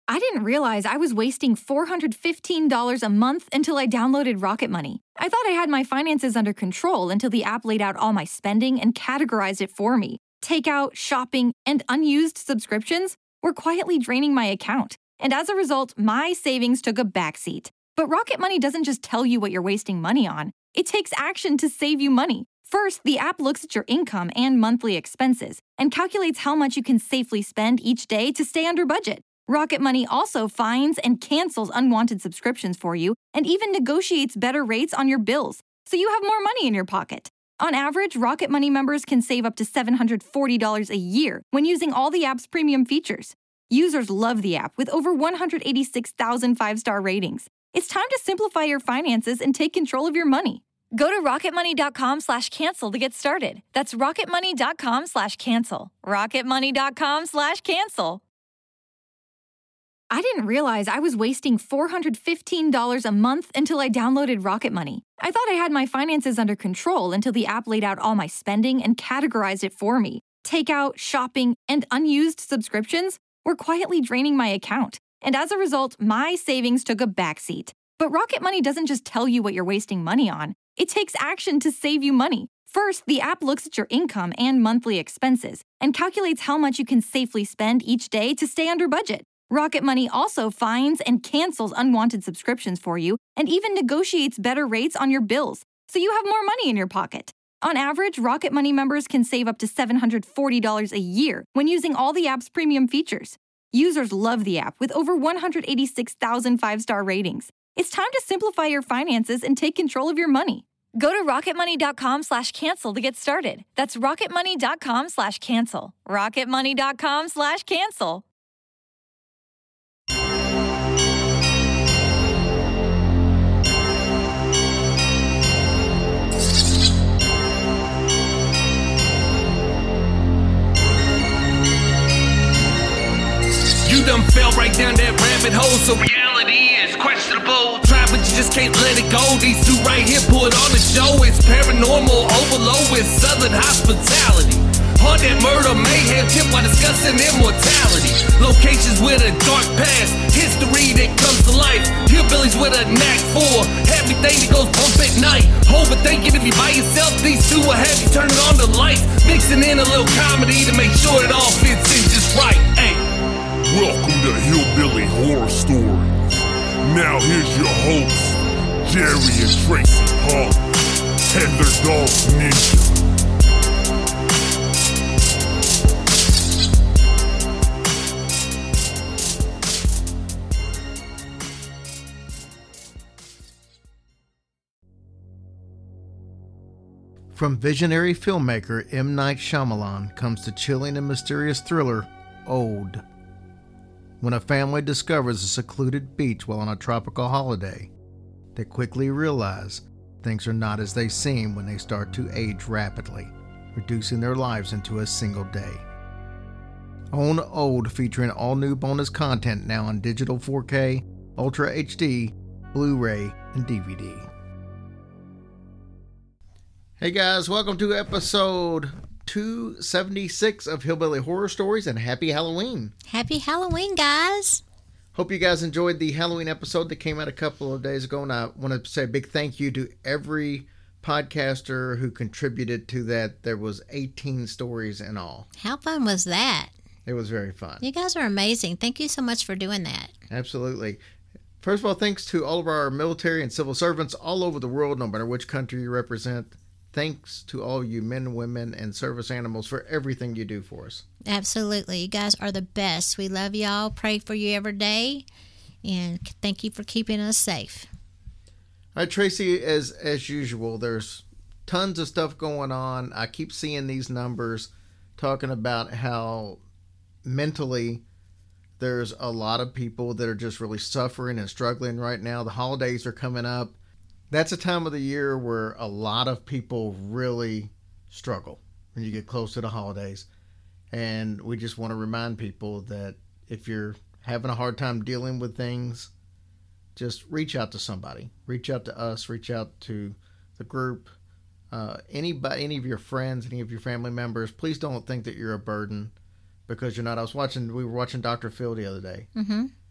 I didn't realize I was wasting $415 a month until I downloaded Rocket Money. I thought I had my finances under control until the app laid out all my spending and categorized it for me. Takeout, shopping, and unused subscriptions were quietly draining my account. And as a result, my savings took a backseat. But Rocket Money doesn't just tell you what you're wasting money on. It takes action to save you money. First, the app looks at your income and monthly expenses and calculates how much you can safely spend each day to stay under budget. Rocket Money also finds and cancels unwanted subscriptions for you and even negotiates better rates on your bills, so you have more money in your pocket. On average, Rocket Money members can save up to $740 a year when using all the app's premium features. Users love the app with over 186,000 five-star ratings. It's time to simplify your finances and take control of your money. Go to rocketmoney.com/cancel to get started. That's rocketmoney.com/cancel. rocketmoney.com/cancel. I didn't realize I was wasting $415 a month until I downloaded Rocket Money. I thought I had my finances under control until the app laid out all my spending and categorized it for me. Takeout, shopping, and unused subscriptions were quietly draining my account. And as a result, my savings took a backseat. But Rocket Money doesn't just tell you what you're wasting money on. It takes action to save you money. First, the app looks at your income and monthly expenses and calculates how much you can safely spend each day to stay under budget. Rocket Money also finds and cancels unwanted subscriptions for you and even negotiates better rates on your bills, so you have more money in your pocket. On average, Rocket Money members can save up to $740 a year when using all the app's premium features. Users love the app with over 186,000 five-star ratings. It's time to simplify your finances and take control of your money. Go to rocketmoney.com/cancel to get started. That's rocketmoney.com/cancel. rocketmoney.com/cancel. You done fell right down that rabbit hole, so reality is questionable. Try, but you just can't let it go. These two right here put on the show. It's paranormal overload with southern hospitality. Haunted murder, mayhem, tip while discussing immortality. Locations with a dark past, history that comes to life. Hillbillies with a knack for everything that goes bump at night. Overthinking if you by yourself, these two will have you turning on the lights. Mixing in a little comedy to make sure it all fits in just right. Hey. Welcome to Hillbilly Horror Stories. Now here's your hosts, Jerry and Tracy Hall, and their dog Ninja. From visionary filmmaker M. Night Shyamalan comes the chilling and mysterious thriller, Old. When a family discovers a secluded beach while on a tropical holiday, they quickly realize things are not as they seem when they start to age rapidly, reducing their lives into a single day. Own Old, featuring all new bonus content now on digital 4K, Ultra HD, Blu-ray, and DVD. Hey guys, welcome to episode 276 of Hillbilly Horror Stories, and happy Halloween. Happy Halloween, guys. Hope you guys enjoyed the Halloween episode that came out a couple of days ago, and I want to say a big thank you to every podcaster who contributed to that. There was 18 stories in all. How fun was that? It was very fun. You guys are amazing. Thank you so much for doing that. Absolutely. First of all, thanks to all of our military and civil servants all over the world, no matter which country you represent. Thanks to all you men, women, and service animals for everything you do for us. Absolutely. You guys are the best. We love y'all. Pray for you every day. And thank you for keeping us safe. All right, Tracy, as usual, there's tons of stuff going on. I keep seeing these numbers talking about how mentally there's a lot of people that are just really suffering and struggling right now. The holidays are coming up. That's a time of the year where a lot of people really struggle when you get close to the holidays. And we just want to remind people that if you're having a hard time dealing with things, just reach out to somebody. Reach out to us. Reach out to the group. Anybody, any of your friends, any of your family members. Please don't think that you're a burden because you're not. We were watching Dr. Phil the other day. Mm-hmm.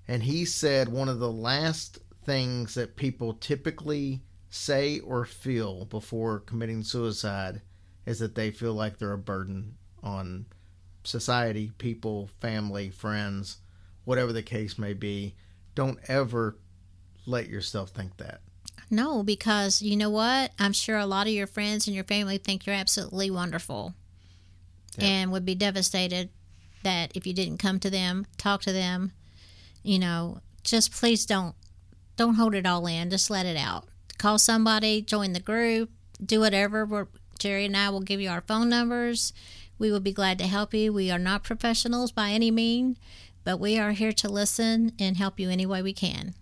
And he said one of the last things that people typically say or feel before committing suicide is that they feel like they're a burden on society, people, family, friends, whatever the case may be. Don't ever let yourself think that. No, because you know what? I'm sure a lot of your friends and your family think you're absolutely wonderful. Yep. And would be devastated that if you didn't come to them, talk to them, just please don't hold it all in. Just let it out. Call somebody, join the group, do whatever. Jerry and I will give you our phone numbers. We will be glad to help you. We are not professionals by any means, but we are here to listen and help you any way we can.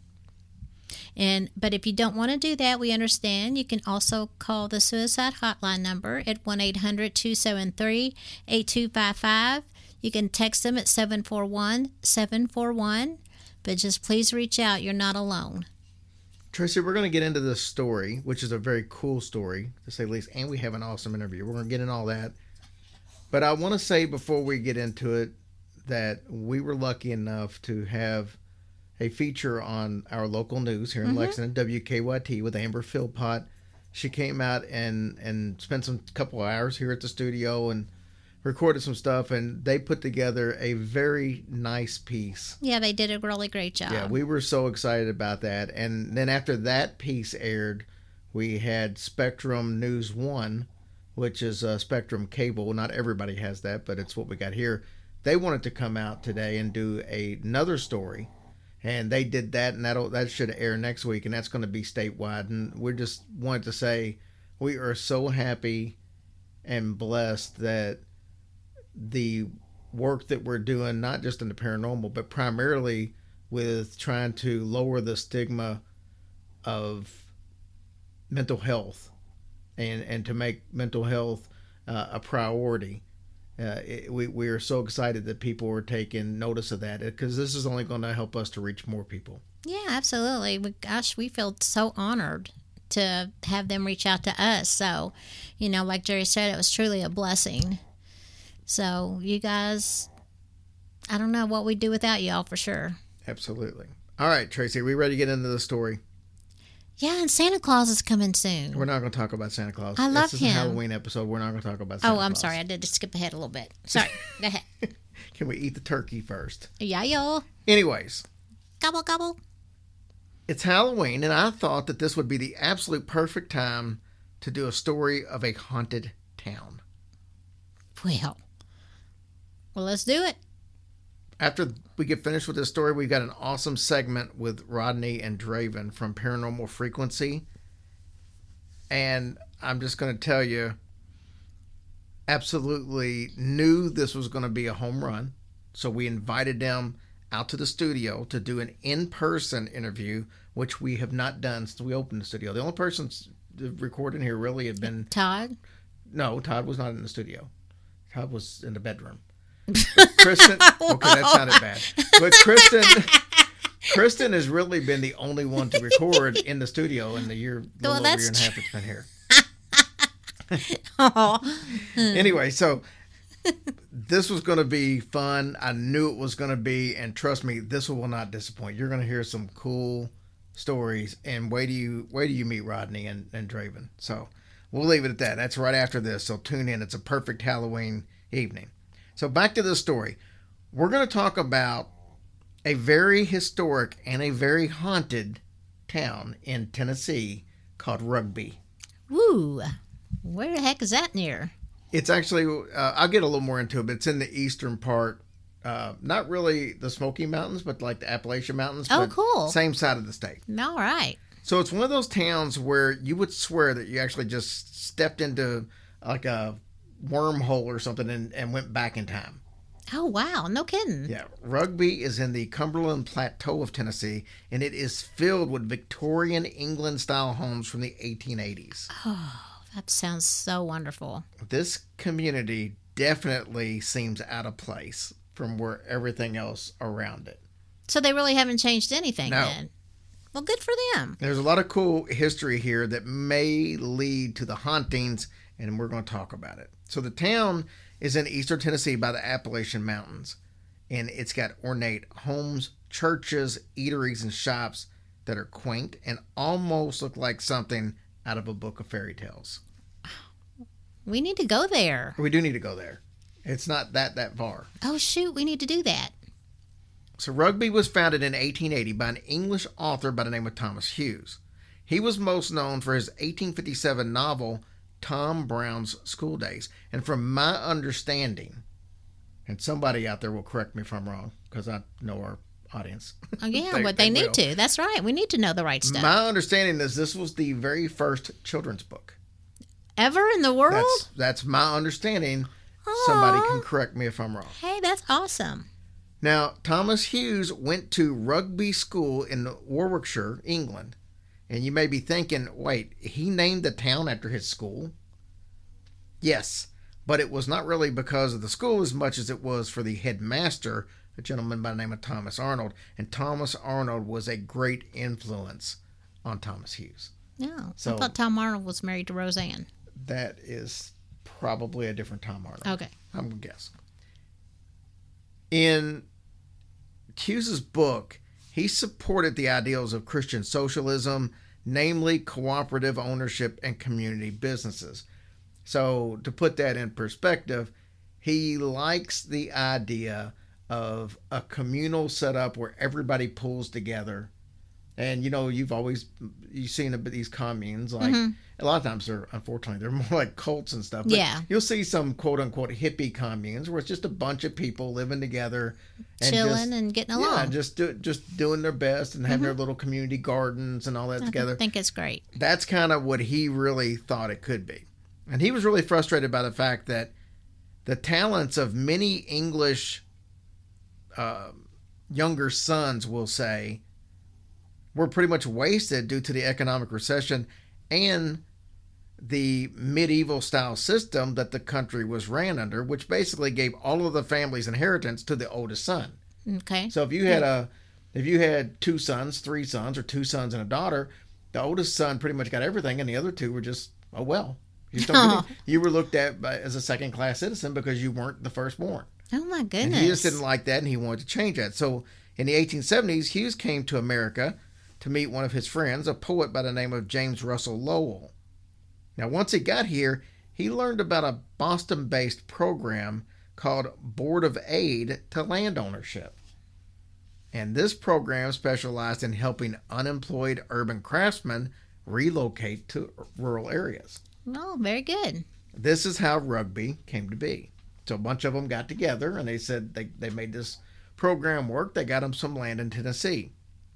But if you don't want to do that, we understand. You can also call the suicide hotline number at 1-800-273-8255. You can text them at 741-741. But just please reach out. You're not alone. Tracy, we're going to get into this story, which is a very cool story, to say the least, and we have an awesome interview. We're going to get into all that. But I want to say before we get into it that we were lucky enough to have a feature on our local news here in Lexington, WKYT, with Amber Philpott. She came out and spent some couple of hours here at the studio and recorded some stuff, and they put together a very nice piece. Yeah, they did a really great job. Yeah, we were so excited about that. And then after that piece aired, we had Spectrum News 1, which is Spectrum Cable. Not everybody has that, but it's what we got here. They wanted to come out today and do another story. And they did that, and that should air next week, and that's going to be statewide. And we just wanted to say we are so happy and blessed that the work that we're doing, not just in the paranormal, but primarily with trying to lower the stigma of mental health and to make mental health a priority. We are so excited that people are taking notice of that, because this is only going to help us to reach more people. Yeah, absolutely. We feel so honored to have them reach out to us. So, like Jerry said, it was truly a blessing. So, you guys, I don't know what we'd do without y'all for sure. Absolutely. All right, Tracy, are we ready to get into the story? Yeah, and Santa Claus is coming soon. We're not going to talk about Santa Claus. I love him. This is a Halloween episode. We're not going to talk about Santa Claus. Oh, I'm sorry. I did skip ahead a little bit. Sorry. Go ahead. Can we eat the turkey first? Yeah, y'all. Anyways. Gobble, gobble. It's Halloween, and I thought that this would be the absolute perfect time to do a story of a haunted town. Well, let's do it. After we get finished with this story, we've got an awesome segment with Rodney and Draven from Paranormal Frequency. And I'm just going to tell you, absolutely knew this was going to be a home run. So we invited them out to the studio to do an in-person interview, which we have not done since we opened the studio. The only person recording here really had been... Todd? No, Todd was not in the studio. Todd was in the bedroom. Kristen, okay, that sounded bad. But Kristen has really been the only one to record in the studio in the year, over a year and a half it's been here. Anyway, so this was going to be fun. I knew it was going to be, and trust me, this will not disappoint. You're going to hear some cool stories, and wait till you meet Rodney and Draven. So we'll leave it at that. That's right after this, so tune in. It's a perfect Halloween evening. So back to the story. We're going to talk about a very historic and a very haunted town in Tennessee called Rugby. Woo! Where the heck is that near? It's actually, I'll get a little more into it, but it's in the eastern part. Not really the Smoky Mountains, but like the Appalachian Mountains. Oh, cool. Same side of the state. All right. So it's one of those towns where you would swear that you actually just stepped into like a wormhole or something and went back in time. Oh, wow. No kidding. Yeah. Rugby is in the Cumberland Plateau of Tennessee, and it is filled with Victorian England-style homes from the 1880s. Oh, that sounds so wonderful. This community definitely seems out of place from where everything else around it. So they really haven't changed anything then? Well, good for them. There's a lot of cool history here that may lead to the hauntings, and we're going to talk about it. So the town is in eastern Tennessee by the Appalachian Mountains, and it's got ornate homes, churches, eateries, and shops that are quaint and almost look like something out of a book of fairy tales. We need to go there. We do need to go there. It's not that far. Oh, shoot. We need to do that. So Rugby was founded in 1880 by an English author by the name of Thomas Hughes. He was most known for his 1857 novel, Tom Brown's School Days. And from my understanding, and somebody out there will correct me if I'm wrong, because I know our audience. Oh, yeah, they need to. That's right. We need to know the right stuff. My understanding is this was the very first children's book. Ever in the world? That's my understanding. Somebody can correct me if I'm wrong. Hey, that's awesome. Now, Thomas Hughes went to Rugby School in Warwickshire, England. And you may be thinking, wait, he named the town after his school? Yes, but it was not really because of the school as much as it was for the headmaster, a gentleman by the name of Thomas Arnold. And Thomas Arnold was a great influence on Thomas Hughes. No, So- I thought Tom Arnold was married to Roseanne. That is probably a different Tom Arnold. Okay. I'm going to guess. In Hughes's book, he supported the ideals of Christian socialism, namely cooperative ownership and community businesses. So, to put that in perspective, he likes the idea of a communal setup where everybody pulls together. And, you've seen these communes, like, a lot of times they're more like cults and stuff. But Yeah. You'll see some quote unquote hippie communes where it's just a bunch of people living together. And Chilling and getting along. Yeah, just doing their best and having their little community gardens and all that together. I think it's great. That's kind of what he really thought it could be. And he was really frustrated by the fact that the talents of many English younger sons, we'll say, were pretty much wasted due to the economic recession and the medieval style system that the country was ran under, which basically gave all of the family's inheritance to the oldest son. Okay. So if you had 2 sons, 3 sons, or 2 sons and a daughter, the oldest son pretty much got everything, and the other 2 were just, oh well. You were looked at as a second-class citizen because you weren't the firstborn. Oh, my goodness. And he just didn't like that, and he wanted to change that. So in the 1870s, Hughes came to America to meet one of his friends, a poet by the name of James Russell Lowell. Now, once he got here, he learned about a Boston-based program called Board of Aid to Land Ownership. And this program specialized in helping unemployed urban craftsmen relocate to rural areas. Oh, very good. This is how Rugby came to be. So a bunch of them got together and they said they made this program work. They got them some land in Tennessee.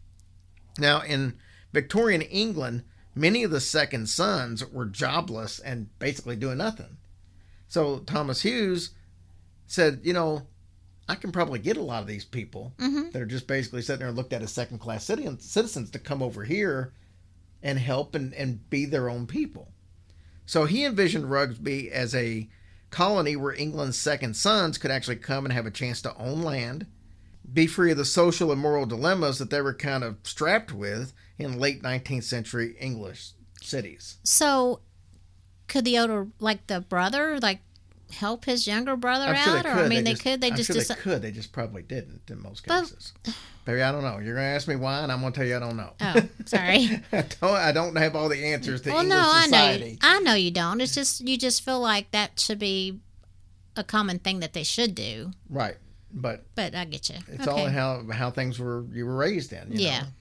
Now, in Victorian England, many of the second sons were jobless and basically doing nothing. So Thomas Hughes said, I can probably get a lot of these people that are just basically sitting there and looked at as second-class citizens to come over here and help and be their own people. So he envisioned Rugby as a colony where England's second sons could actually come and have a chance to own land, be free of the social and moral dilemmas that they were kind of strapped with in late 19th century English cities. So, could the brother, help his younger brother I'm out? sure they could. They could. They just probably didn't in most cases. Baby, I don't know. You're going to ask me why, and I'm going to tell you I don't know. Oh, sorry. I don't have all the answers to English society. I know you don't. It's just you just feel like that should be a common thing that they should do. Right. But I get you. it's all in how things you were raised in. You know?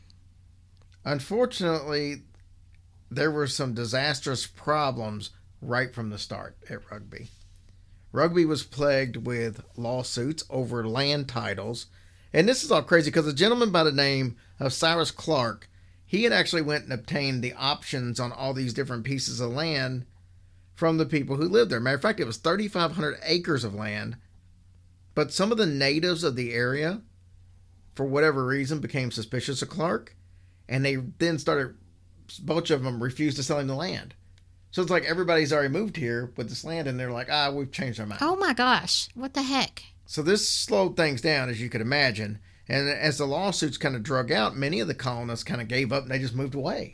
Unfortunately, there were some disastrous problems right from the start at Rugby. Rugby was plagued with lawsuits over land titles. And this is all crazy because a gentleman by the name of Cyrus Clark, he had actually went and obtained the options on all these different pieces of land from the people who lived there. Matter of fact, it was 3,500 acres of land. But some of the natives of the area, for whatever reason, became suspicious of Clark. And they then a bunch of them refused to sell him the land. So it's like everybody's already moved here with this land, and they're like, we've changed our mind. Oh, my gosh. What the heck? So this slowed things down, as you could imagine. And as the lawsuits kind of drug out, many of the colonists kind of gave up, and they just moved away.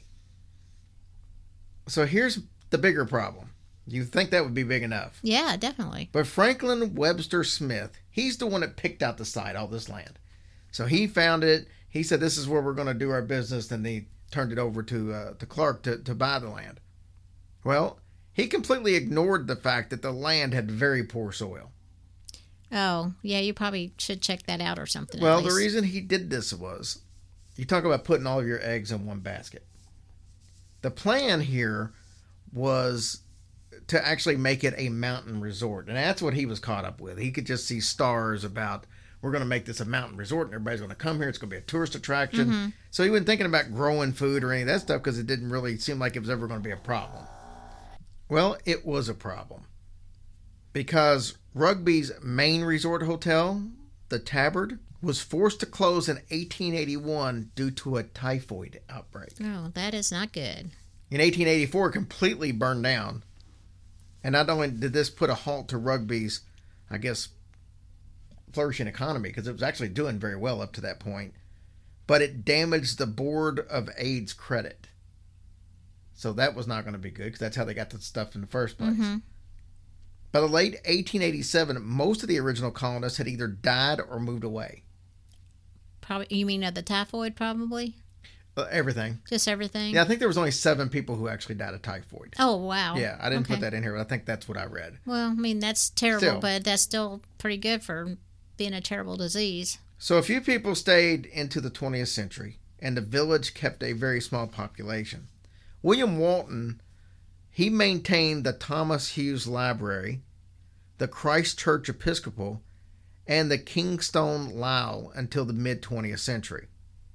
So here's the bigger problem. You'd think that would be big enough. Yeah, definitely. But Franklin Webster Smith, he's the one that picked out the site, all this land. So he found it. He said, this is where we're going to do our business. Then he turned it over to Clark to buy the land. Well, he completely ignored the fact that the land had very poor soil. Oh, yeah, you probably should check that out or something. Well, the reason he did this was, you talk about putting all of your eggs in one basket. The plan here was to actually make it a mountain resort. And that's what he was caught up with. He could just see stars about, we're going to make this a mountain resort and everybody's going to come here. It's going to be a tourist attraction. Mm-hmm. So he wasn't thinking about growing food or any of that stuff because it didn't really seem like it was ever going to be a problem. Well, it was a problem. Because Rugby's main resort hotel, the Tabard, was forced to close in 1881 due to a typhoid outbreak. Oh, that is not good. In 1884, it completely burned down. And not only did this put a halt to Rugby's, I guess, flourishing economy, because it was actually doing very well up to that point, but it damaged the Board of Aid's credit. So that was not going to be good, because that's how they got the stuff in the first place. Mm-hmm. By the late 1887, most of the original colonists had either died or moved away. Probably, you mean the typhoid, probably? Everything. Just everything? Yeah, I think there was only 7 people who actually died of typhoid. Oh, wow. Yeah, I didn't put that in here, but I think that's what I read. Well, I mean, that's terrible, but that's still pretty good for being a terrible disease. So a few people stayed into the 20th century, and the village kept a very small population. William Walton, he maintained the Thomas Hughes Library, the Christ Church Episcopal, and the Kingstone Lyle until the mid-20th century.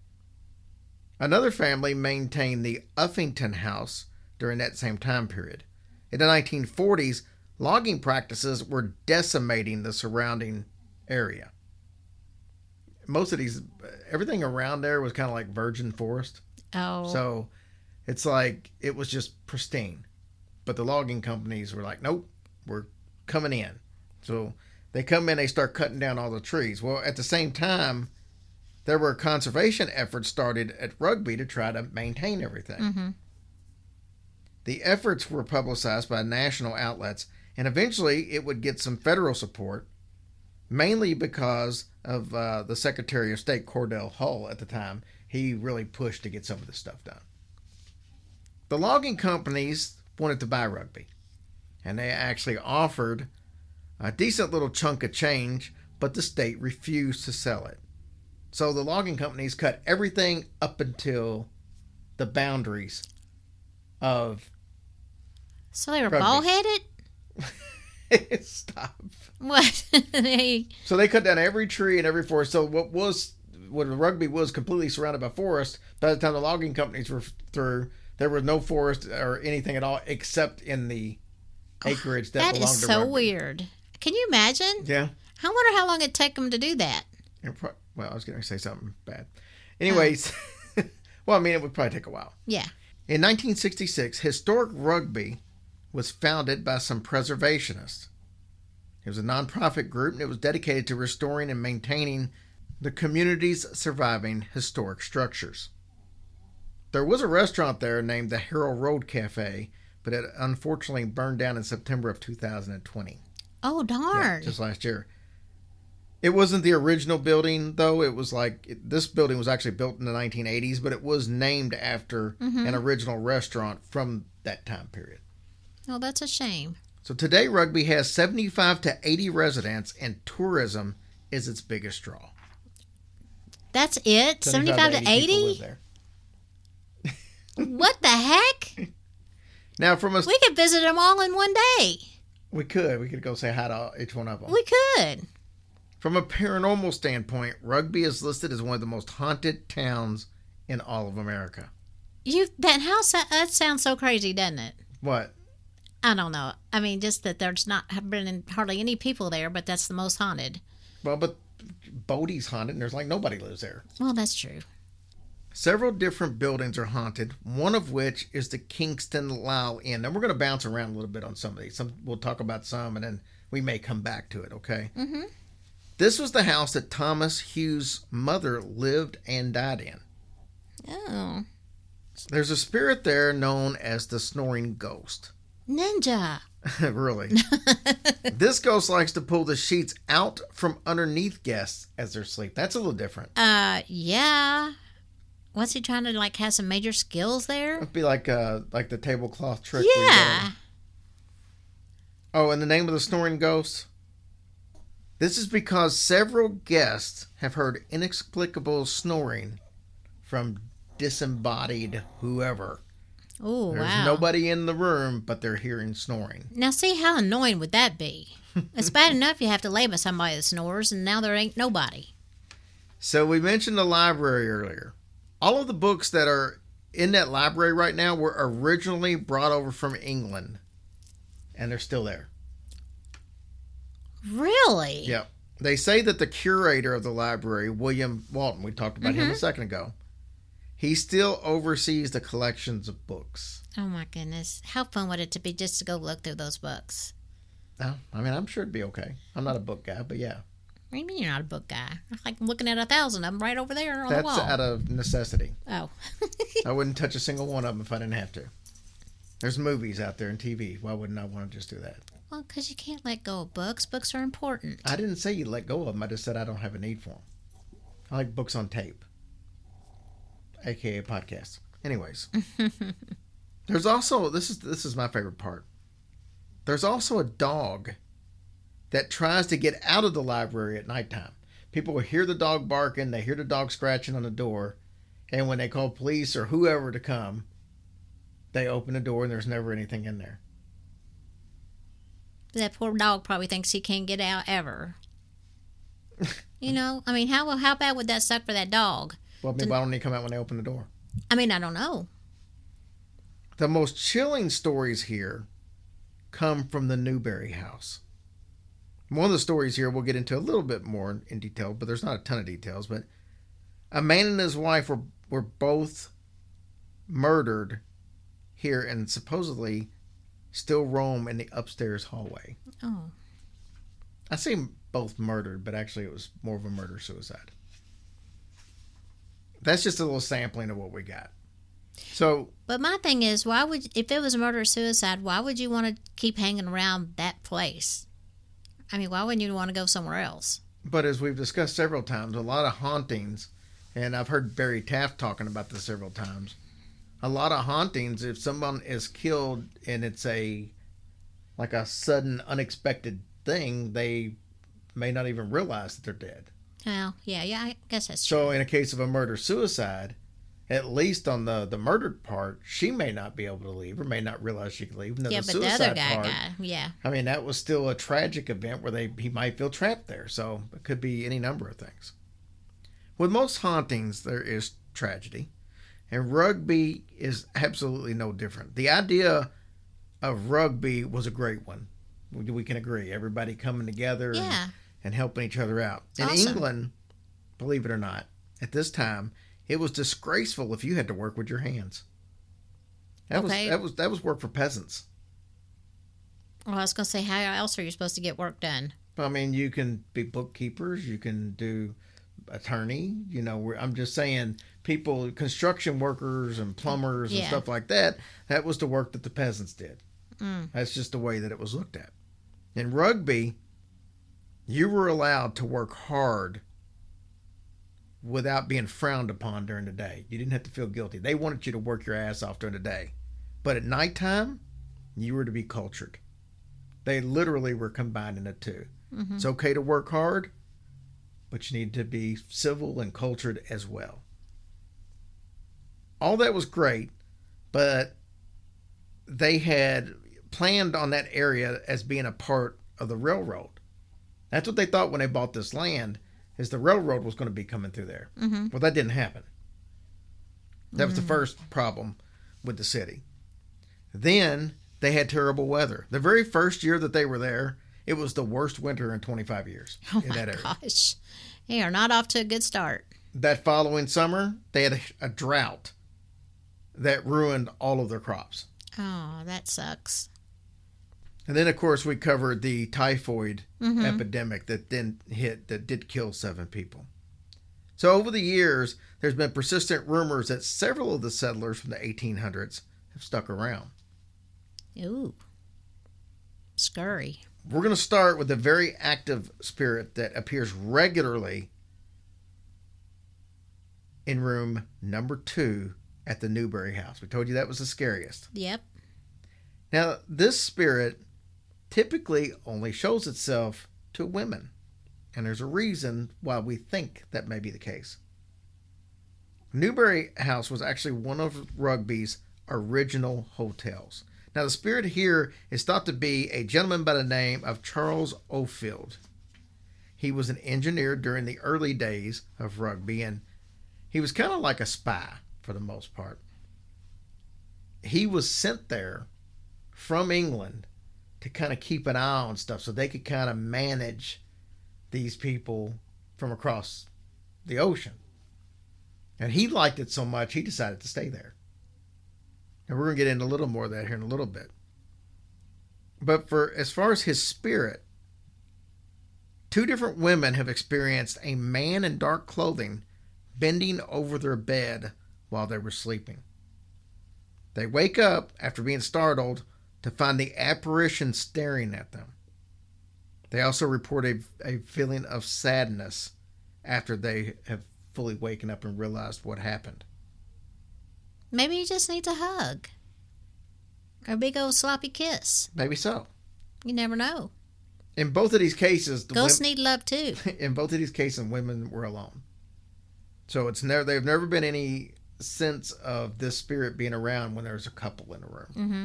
Another family maintained the Uffington House during that same time period. In the 1940s, logging practices were decimating the surrounding area. Most of these, everything around there was kind of like virgin forest. Oh. So it's like, it was just pristine. But the logging companies were like, nope, we're coming in. So they come in, they start cutting down all the trees. Well, at the same time, there were conservation efforts started at Rugby to try to maintain everything. Mm-hmm. The efforts were publicized by national outlets, and eventually it would get some federal support, mainly because of the Secretary of State, Cordell Hull, at the time. He really pushed to get some of this stuff done. The logging companies wanted to buy Rugby, and they actually offered a decent little chunk of change, but the state refused to sell it. So the logging companies cut everything up until the boundaries of So they were bald-headed? Stop. What? So they cut down every tree and every forest. So what Rugby was completely surrounded by forest, by the time the logging companies were through, there was no forest or anything at all except in the acreage that belonged to Rugby. That is so weird. Can you imagine? Yeah. I wonder how long it'd take them to do that. Well, I was going to say something bad. Anyways, well, I mean, it would probably take a while. Yeah. In 1966, Historic Rugby was founded by some preservationists. It was a nonprofit group, and it was dedicated to restoring and maintaining the community's surviving historic structures. There was a restaurant there named the Harold Road Cafe, but it unfortunately burned down in September of 2020. Oh, darn. Yeah, just last year. It wasn't the original building, though. It was this building was actually built in the 1980s, but it was named after an original restaurant from that time period. Oh, that's a shame. So today, Rugby has 75 to 80 residents, and tourism is its biggest draw. That's it? 75 to 80? What the heck? Now, we could visit them all in one day. We could go say hi to each one of them. We could. From a paranormal standpoint, Rugby is listed as one of the most haunted towns in all of America. That sounds so crazy, doesn't it? What? I don't know. I mean, just that there's not been hardly any people there, but that's the most haunted. Well, but Bodie's haunted, and there's nobody lives there. Well, that's true. Several different buildings are haunted, one of which is the Kingston Lyle Inn. And we're going to bounce around a little bit on some of these. We'll talk about some, and then we may come back to it, okay? Mm-hmm. This was the house that Thomas Hughes' mother lived and died in. Oh. There's a spirit there known as the Snoring Ghost. Ninja. Really. This ghost likes to pull the sheets out from underneath guests as they're asleep. That's a little different. Yeah. Was he trying to like have some major skills there? It'd be like the tablecloth trick. Yeah. Oh, and the name of the snoring ghost? This is because several guests have heard inexplicable snoring from disembodied whoever. Oh, There's wow. nobody in the room, but they're hearing snoring. Now, see, how annoying would that be? It's bad enough you have to label somebody that snores, and now there ain't nobody. So we mentioned the library earlier. All of the books that are in that library right now were originally brought over from England, and they're still there. Really? Yep. They say that the curator of the library, William Walton, we talked about him a second ago, he still oversees the collections of books. Oh, my goodness. How fun would it be just to go look through those books? Oh, I mean, I'm sure it'd be okay. I'm not a book guy, but yeah. What do you mean you're not a book guy? I'm like looking at 1,000 of them right over there on the wall. That's out of necessity. Oh. I wouldn't touch a single one of them if I didn't have to. There's movies out there and TV. Why wouldn't I want to just do that? Well, because you can't let go of books. Books are important. I didn't say you let go of them. I just said I don't have a need for them. I like books on tape, aka podcasts. Anyways, there's also this is my favorite part. There's also a dog that tries to get out of the library at nighttime. People will hear the dog barking, they hear the dog scratching on the door, and when they call police or whoever to come, they open the door and there's never anything in there. That poor dog probably thinks he can't get out ever. You know, I mean, how bad would that suck for that dog? Well, maybe why don't they come out when they open the door? I mean, I don't know. The most chilling stories here come from the Newberry house. One of the stories here we'll get into a little bit more in detail, but there's not a ton of details. But a man and his wife were both murdered here and supposedly still roam in the upstairs hallway. Oh. I say both murdered, but actually it was more of a murder-suicide. That's just a little sampling of what we got. So, But my thing is, if it was murder-suicide, why would you want to keep hanging around that place? I mean, why wouldn't you want to go somewhere else? but as we've discussed several times, a lot of hauntings, and I've heard Barry Taft talking about this several times, a lot of hauntings, if someone is killed and it's like a sudden, unexpected thing, they may not even realize that they're dead. Oh, yeah, I guess that's true. So in a case of a murder-suicide, at least on the murdered part, she may not be able to leave or may not realize she could leave. And then Yeah, the but the suicide other guy, part, yeah. I mean, that was still a tragic event where he might feel trapped there. So it could be any number of things. With most hauntings, there is tragedy. And Rugby is absolutely no different. The idea of Rugby was a great one. We can agree. Everybody coming together and helping each other out. In Awesome. England, believe it or not, at this time, it was disgraceful if you had to work with your hands. That was work for peasants. Well, I was going to say, how else are you supposed to get work done? I mean, you can be bookkeepers, you can do attorney, I'm just saying people, construction workers and plumbers and stuff like that, that was the work that the peasants did. That's just the way that it was looked at. In Rugby, you were allowed to work hard without being frowned upon during the day. You didn't have to feel guilty. They wanted you to work your ass off during the day. But at nighttime, you were to be cultured. They literally were combining the two. Mm-hmm. It's okay to work hard, but you need to be civil and cultured as well. All that was great, but they had planned on that area as being a part of the railroad. That's what they thought when they bought this land, is the railroad was going to be coming through there. Mm-hmm. Well, that didn't happen. That was the first problem with the city. Then they had terrible weather. The very first year that they were there, it was the worst winter in 25 years in that area. Oh, my gosh. They are not off to a good start. That following summer, they had a drought that ruined all of their crops. Oh, that sucks. And then, of course, we covered the typhoid epidemic that then hit, that did kill 7 people. So over the years, there's been persistent rumors that several of the settlers from the 1800s have stuck around. Ooh. Scurry. We're going to start with a very active spirit that appears regularly in room number 2 at the Newberry house. We told you that was the scariest. Yep. Now, this spirit typically only shows itself to women, and there's a reason why we think that may be the case. Newberry House was actually one of Rugby's original hotels. Now, the spirit here is thought to be a gentleman by the name of Charles Ofield. He was an engineer during the early days of Rugby, and he was kind of like a spy for the most part. He was sent there from England to kind of keep an eye on stuff so they could kind of manage these people from across the ocean. And he liked it so much, he decided to stay there. And we're going to get into a little more of that here in a little bit. But as far as his spirit, 2 different women have experienced a man in dark clothing bending over their bed while they were sleeping. They wake up after being startled to find the apparition staring at them. They also report a feeling of sadness after they have fully waken up and realized what happened. Maybe he just needs a hug. Or a big old sloppy kiss. Maybe so. You never know. In both of these cases, ghosts need love too. In both of these cases, women were alone. So they've never been any sense of this spirit being around when there's a couple in a room. Mm-hmm.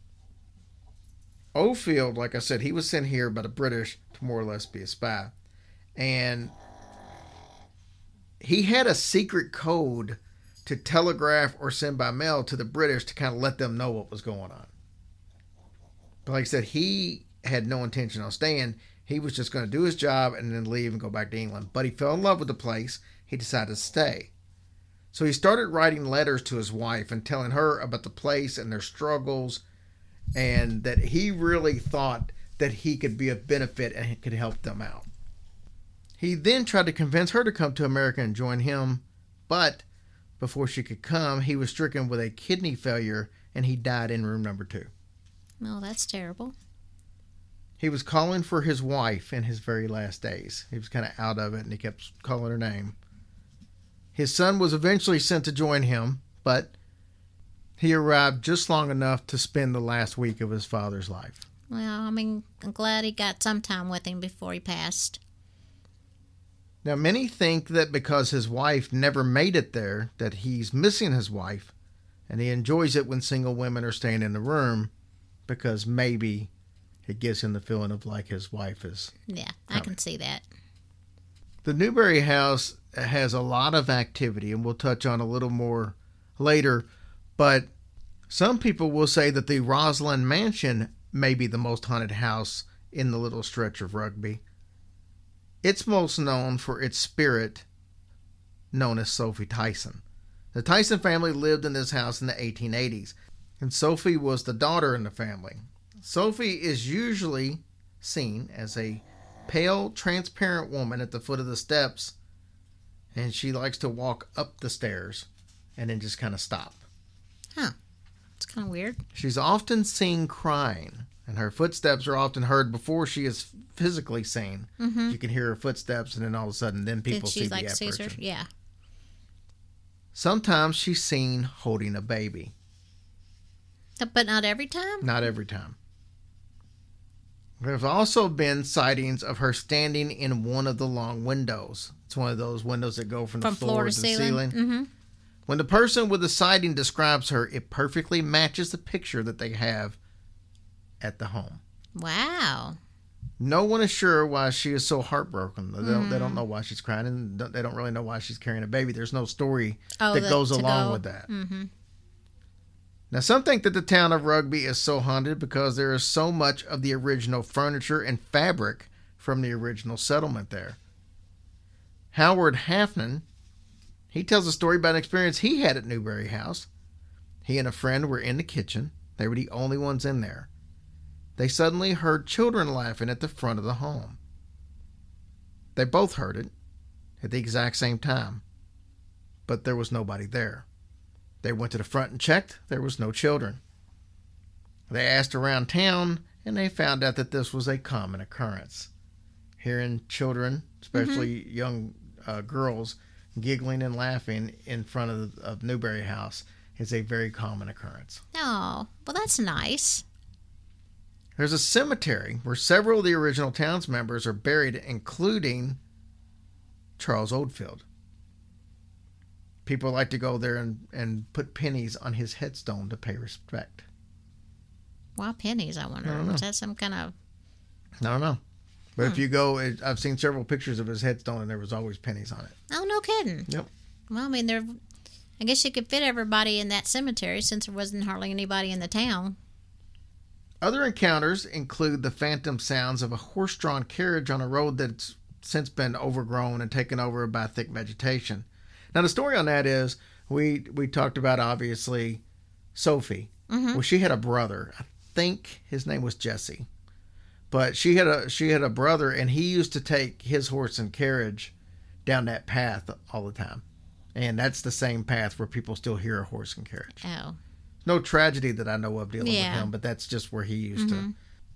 Ofield, like I said, he was sent here by the British to more or less be a spy. And he had a secret code to telegraph or send by mail to the British to kind of let them know what was going on. But like I said, he had no intention on staying. He was just going to do his job and then leave and go back to England. But he fell in love with the place. He decided to stay. So he started writing letters to his wife and telling her about the place and their struggles, and that he really thought that he could be of benefit and could help them out. He then tried to convince her to come to America and join him, but before she could come, he was stricken with a kidney failure and he died in room number 2. Oh, that's terrible. He was calling for his wife in his very last days. He was kind of out of it and he kept calling her name. His son was eventually sent to join him, but he arrived just long enough to spend the last week of his father's life. Well, I mean, I'm glad he got some time with him before he passed. Now, many think that because his wife never made it there, that he's missing his wife, and he enjoys it when single women are staying in the room, because maybe it gives him the feeling of like his wife is Yeah, coming. I can see that. The Newberry House has a lot of activity, and we'll touch on a little more later, but some people will say that the Roslyn Mansion may be the most haunted house in the little stretch of Rugby. It's most known for its spirit, known as Sophie Tyson. The Tyson family lived in this house in the 1880s, and Sophie was the daughter in the family. Sophie is usually seen as a pale, transparent woman at the foot of the steps, and she likes to walk up the stairs and then just kind of stop. Huh. It's kind of weird. She's often seen crying, and her footsteps are often heard before she is physically seen. Mm-hmm. You can hear her footsteps, and then all of a sudden, then people see the apparition. Yeah. Sometimes she's seen holding a baby. But not every time? Not every time. There's also been sightings of her standing in one of the long windows. It's one of those windows that go from the floor to the ceiling. Mm-hmm. When the person with the sighting describes her, it perfectly matches the picture that they have at the home. Wow. No one is sure why she is so heartbroken. They don't know why she's crying, and they don't really know why she's carrying a baby. There's no story that goes along with that. Mm-hmm. Now, some think that the town of Rugby is so haunted because there is so much of the original furniture and fabric from the original settlement there. Howard Hafnan, he tells a story about an experience he had at Newberry House. He and a friend were in the kitchen. They were the only ones in there. They suddenly heard children laughing at the front of the home. They both heard it at the exact same time, but there was nobody there. They went to the front and checked. There was no children. They asked around town, and they found out that this was a common occurrence. Hearing children, especially young girls, giggling and laughing in front of Newberry House is a very common occurrence. Oh, well, that's nice. There's a cemetery where several of the original Towns members are buried, including Charles Oldfield. People like to go there and put pennies on his headstone to pay respect. Why pennies, I wonder? Is that some kind of... I don't know. But if you go, I've seen several pictures of his headstone, and there was always pennies on it. Oh, no kidding. Yep. Well, I mean, I guess you could fit everybody in that cemetery since there wasn't hardly anybody in the town. Other encounters include the phantom sounds of a horse-drawn carriage on a road that's since been overgrown and taken over by thick vegetation. Now, the story on that is, we talked about, obviously, Sophie. Well, she had a brother. I think his name was Jesse. But she had a brother, and he used to take his horse and carriage down that path all the time. And that's the same path where people still hear a horse and carriage. Oh. No tragedy that I know of dealing with him, but that's just where he used to.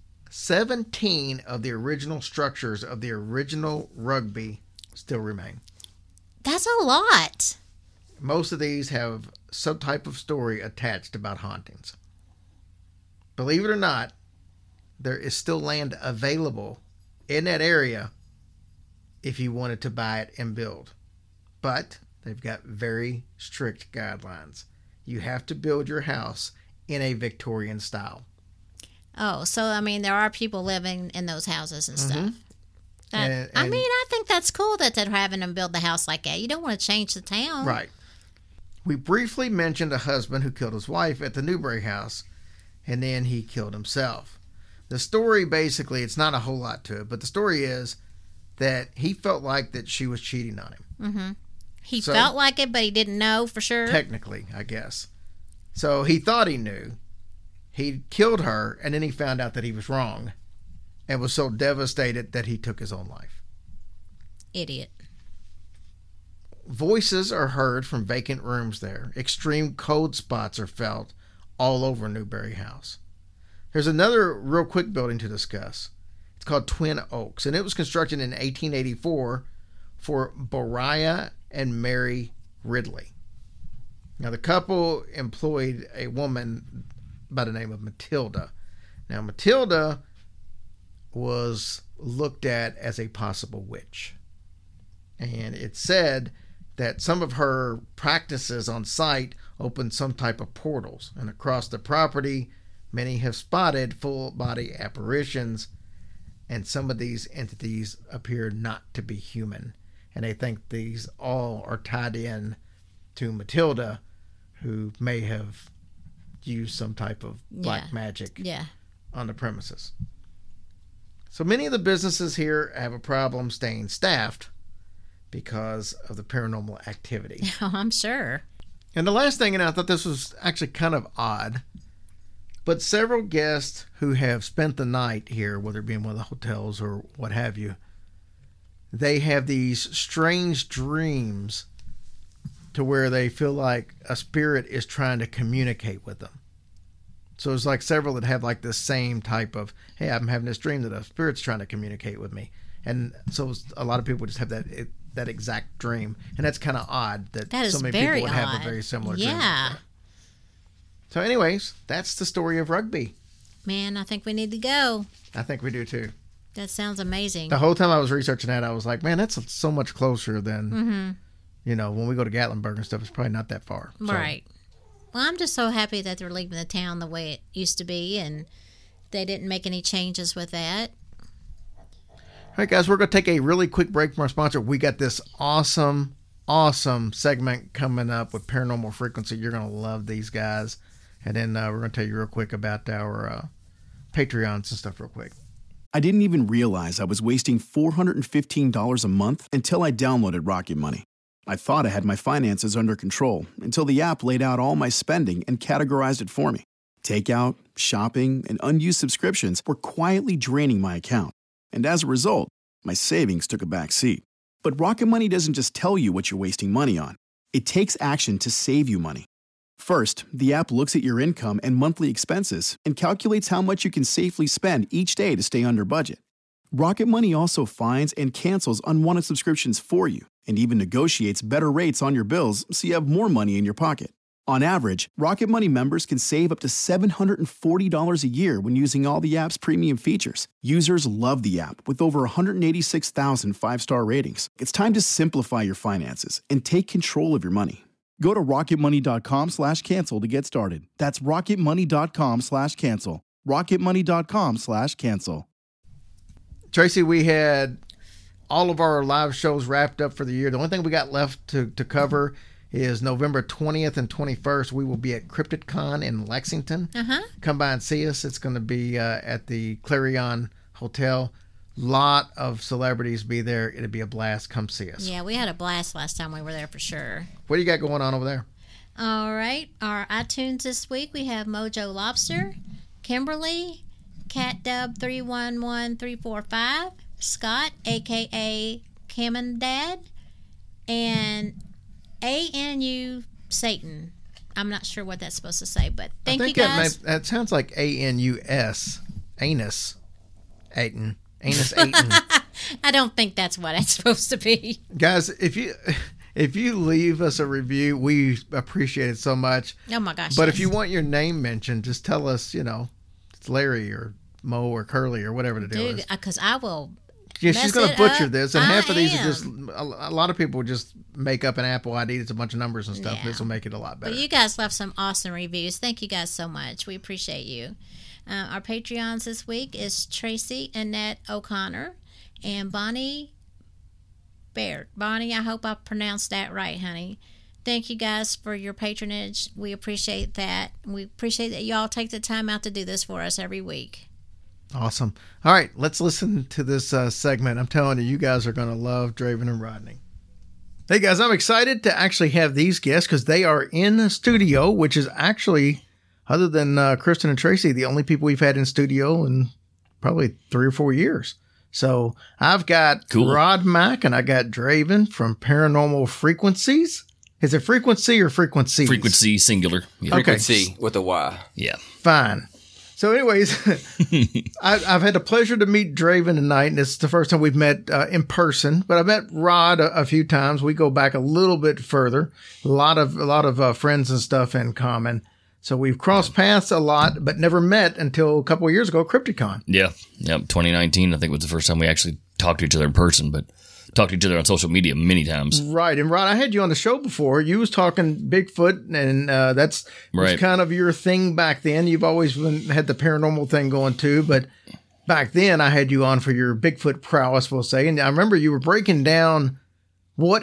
17 of the original structures of the original Rugby still remain. That's a lot. Most of these have some type of story attached about hauntings. Believe it or not, there is still land available in that area if you wanted to buy it and build. But they've got very strict guidelines. You have to build your house in a Victorian style. Oh, so, I mean, there are people living in those houses and stuff. And I mean, I think that's cool that they're having them build the house like that. You don't want to change the town. Right. We briefly mentioned a husband who killed his wife at the Newberry house, and then he killed himself. The story, basically, it's not a whole lot to it, but the story is that he felt like that she was cheating on him. He felt like it, but he didn't know for sure. Technically, I guess. So he thought he knew. He killed her, and then he found out that he was wrong and was so devastated that he took his own life. Idiot. Voices are heard from vacant rooms there. Extreme cold spots are felt all over Newberry House. There's another real quick building to discuss. It's called Twin Oaks, and it was constructed in 1884 for Boriah and Mary Ridley. Now, the couple employed a woman by the name of Matilda. Now, Matilda was looked at as a possible witch. And it said that some of her practices on site opened some type of portals. And across the property, many have spotted full-body apparitions, and some of these entities appear not to be human. And they think these all are tied in to Matilda, who may have used some type of black magic on the premises. So many of the businesses here have a problem staying staffed because of the paranormal activity. Oh, I'm sure. And the last thing, and I thought this was actually kind of odd, but several guests who have spent the night here, whether it be in one of the hotels or what have you, they have these strange dreams to where they feel like a spirit is trying to communicate with them. So it's like several that have like this same type of, hey, I'm having this dream that a spirit's trying to communicate with me. And so a lot of people just have that exact dream. And that's kind of odd that so many people would have a very similar dream. Yeah. So anyways, that's the story of Rugby. Man, I think we need to go. I think we do too. That sounds amazing. The whole time I was researching that, I was like, man, that's so much closer than, when we go to Gatlinburg and stuff, it's probably not that far. So. Right. Well, I'm just so happy that they're leaving the town the way it used to be, and they didn't make any changes with that. All right, guys, we're going to take a really quick break from our sponsor. We got this awesome segment coming up with Paranormal Frequency. You're going to love these guys. And then we're going to tell you real quick about our Patreons and stuff real quick. I didn't even realize I was wasting $415 a month until I downloaded Rocket Money. I thought I had my finances under control until the app laid out all my spending and categorized it for me. Takeout, shopping, and unused subscriptions were quietly draining my account. And as a result, my savings took a back seat. But Rocket Money doesn't just tell you what you're wasting money on. It takes action to save you money. First, the app looks at your income and monthly expenses and calculates how much you can safely spend each day to stay under budget. Rocket Money also finds and cancels unwanted subscriptions for you and even negotiates better rates on your bills so you have more money in your pocket. On average, Rocket Money members can save up to $740 a year when using all the app's premium features. Users love the app with over 186,000 five-star ratings. It's time to simplify your finances and take control of your money. Go to rocketmoney.com/cancel to get started. That's rocketmoney.com/cancel. rocketmoney.com/cancel. Tracy, we had all of our live shows wrapped up for the year. The only thing we got left to cover is November 20th and 21st. We will be at CryptidCon in Lexington. Come by and see us. It's going to be at the Clarion Hotel. Lot of celebrities be there. It'll be a blast. Come see us. Yeah, we had a blast last time we were there for sure. What do you got going on over there? All right. Our iTunes this week, we have Mojo Lobster, Kimberly, CatDub311345, Scott, a.k.a. Cammon Dad, and ANU Satan. I'm not sure what that's supposed to say, but thank you guys. That sounds like ANUS. Anus. Aiton. Anus Aiton. I don't think that's what it's supposed to be. Guys, if you leave us a review, we appreciate it so much. Oh my gosh. But yes. if you want your name mentioned, just tell us, it's Larry or Mo or Curly or whatever the deal is. Because I will. Yeah, she's going to butcher up. this, and half of these are just a lot of people just make up an Apple ID. It's a bunch of numbers and stuff. Yeah. This will make it a lot better. But you guys left some awesome reviews. Thank you guys so much. We appreciate you. Our Patreons this week is Tracy Annette O'Connor and Bonnie Baird. Bonnie, I hope I pronounced that right, honey. Thank you guys for your patronage. We appreciate that. We appreciate that y'all take the time out to do this for us every week. Awesome. All right, let's listen to this segment. I'm telling you guys are going to love Draven and Rodney. Hey guys, I'm excited to actually have these guests because they are in the studio, which is actually, other than Kristen and Tracy, the only people we've had in studio in probably 3 or 4 years. So I've got Rod Mack and I got Draven from Paranormal Frequencies. Is it frequency or frequencies? Frequency, singular. Yeah. Frequency with a Y. Yeah. Fine. So anyways, I've had the pleasure to meet Draven tonight, and it's the first time we've met in person. But I've met Rod a few times. We go back a little bit further. A lot of friends and stuff in common. So we've crossed paths a lot, but never met until a couple of years ago, CryptidCon. Yeah. 2019, I think, was the first time we actually talked to each other in person, but talked to each other on social media many times. Right. And Rod, I had you on the show before. You was talking Bigfoot, and that's was kind of your thing back then. You've always had the paranormal thing going too, but back then I had you on for your Bigfoot prowess, we'll say. And I remember you were breaking down what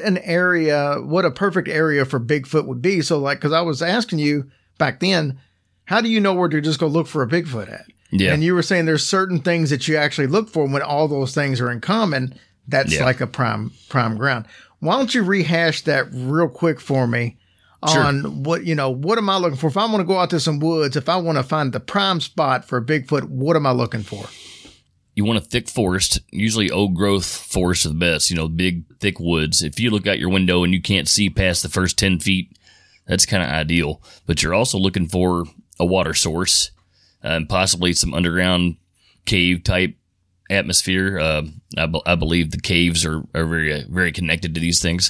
a perfect area for Bigfoot would be. So because I was asking you back then, how do you know where to just go look for a Bigfoot at? Yeah. And you were saying there's certain things that you actually look for when all those things are in common. That's like a prime ground. Why don't you rehash that real quick for me on what am I looking for? If I want to go out to some woods, if I want to find the prime spot for a Bigfoot, what am I looking for? You want a thick forest, usually old growth forest is the best, big, thick woods. If you look out your window and you can't see past the first 10 feet, that's kind of ideal. But you're also looking for a water source and possibly some underground cave type atmosphere. I believe the caves are very, very connected to these things.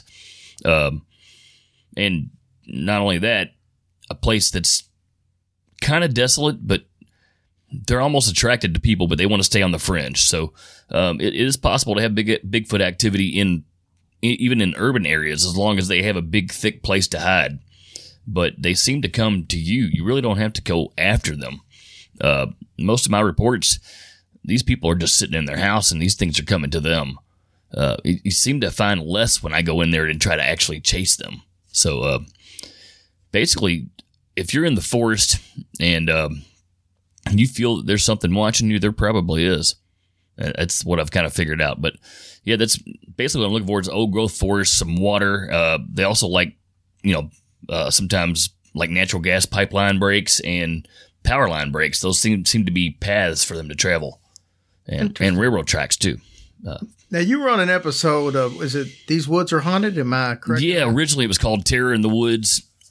And not only that, a place that's kind of desolate, but they're almost attracted to people, but they want to stay on the fringe. So it is possible to have Bigfoot activity even in urban areas, as long as they have a big, thick place to hide. But they seem to come to you. You really don't have to go after them. Most of my reports, these people are just sitting in their house and these things are coming to them. You seem to find less when I go in there and try to actually chase them. So basically, if you're in the forest and you feel that there's something watching you, there probably is. That's what I've kind of figured out. But yeah, that's basically what I'm looking for is old growth forest, some water. They also like, sometimes like natural gas pipeline breaks and power line breaks. Those seem to be paths for them to travel. And railroad tracks too. Now you were on an episode of, is it These Woods Are Haunted? Am I correct? Yeah, originally it was called Terror in the Woods.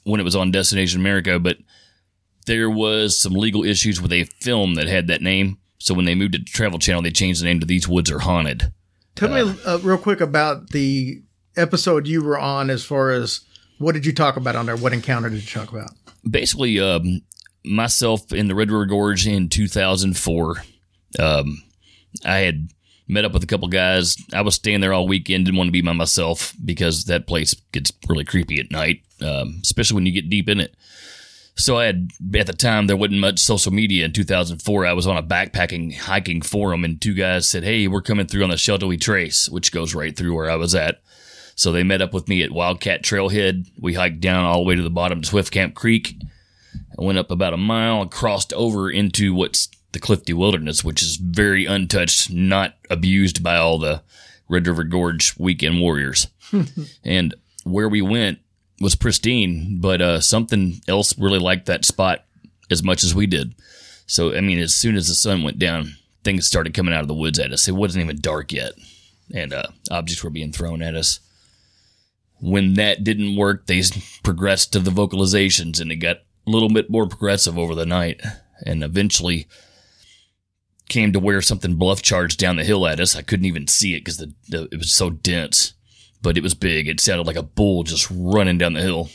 when it was on Destination America, but there was some legal issues with a film that had that name. So when they moved it to Travel Channel, they changed the name to These Woods Are Haunted. Tell me real quick about the episode you were on as far as what did you talk about on there? What encounter did you talk about? Basically, myself in the Red River Gorge in 2004. I had met up with a couple guys. I was staying there all weekend, didn't want to be by myself because that place gets really creepy at night, especially when you get deep in it. So at the time, there wasn't much social media. In 2004, I was on a backpacking hiking forum, and two guys said, "Hey, we're coming through on the Sheltowee Trace," which goes right through where I was at. So they met up with me at Wildcat Trailhead. We hiked down all the way to the bottom to Swift Camp Creek. I went up about a mile and crossed over into what's the Clifty Wilderness, which is very untouched, not abused by all the Red River Gorge weekend warriors. And where we went was pristine, but something else really liked that spot as much as we did. So, I mean, as soon as the sun went down, things started coming out of the woods at us. It wasn't even dark yet, and objects were being thrown at us. When that didn't work, they progressed to the vocalizations, and it got a little bit more progressive over the night, and eventually came to where something bluff charged down the hill at us. I couldn't even see it because it was so dense, but it was big. It sounded like a bull just running down the hill.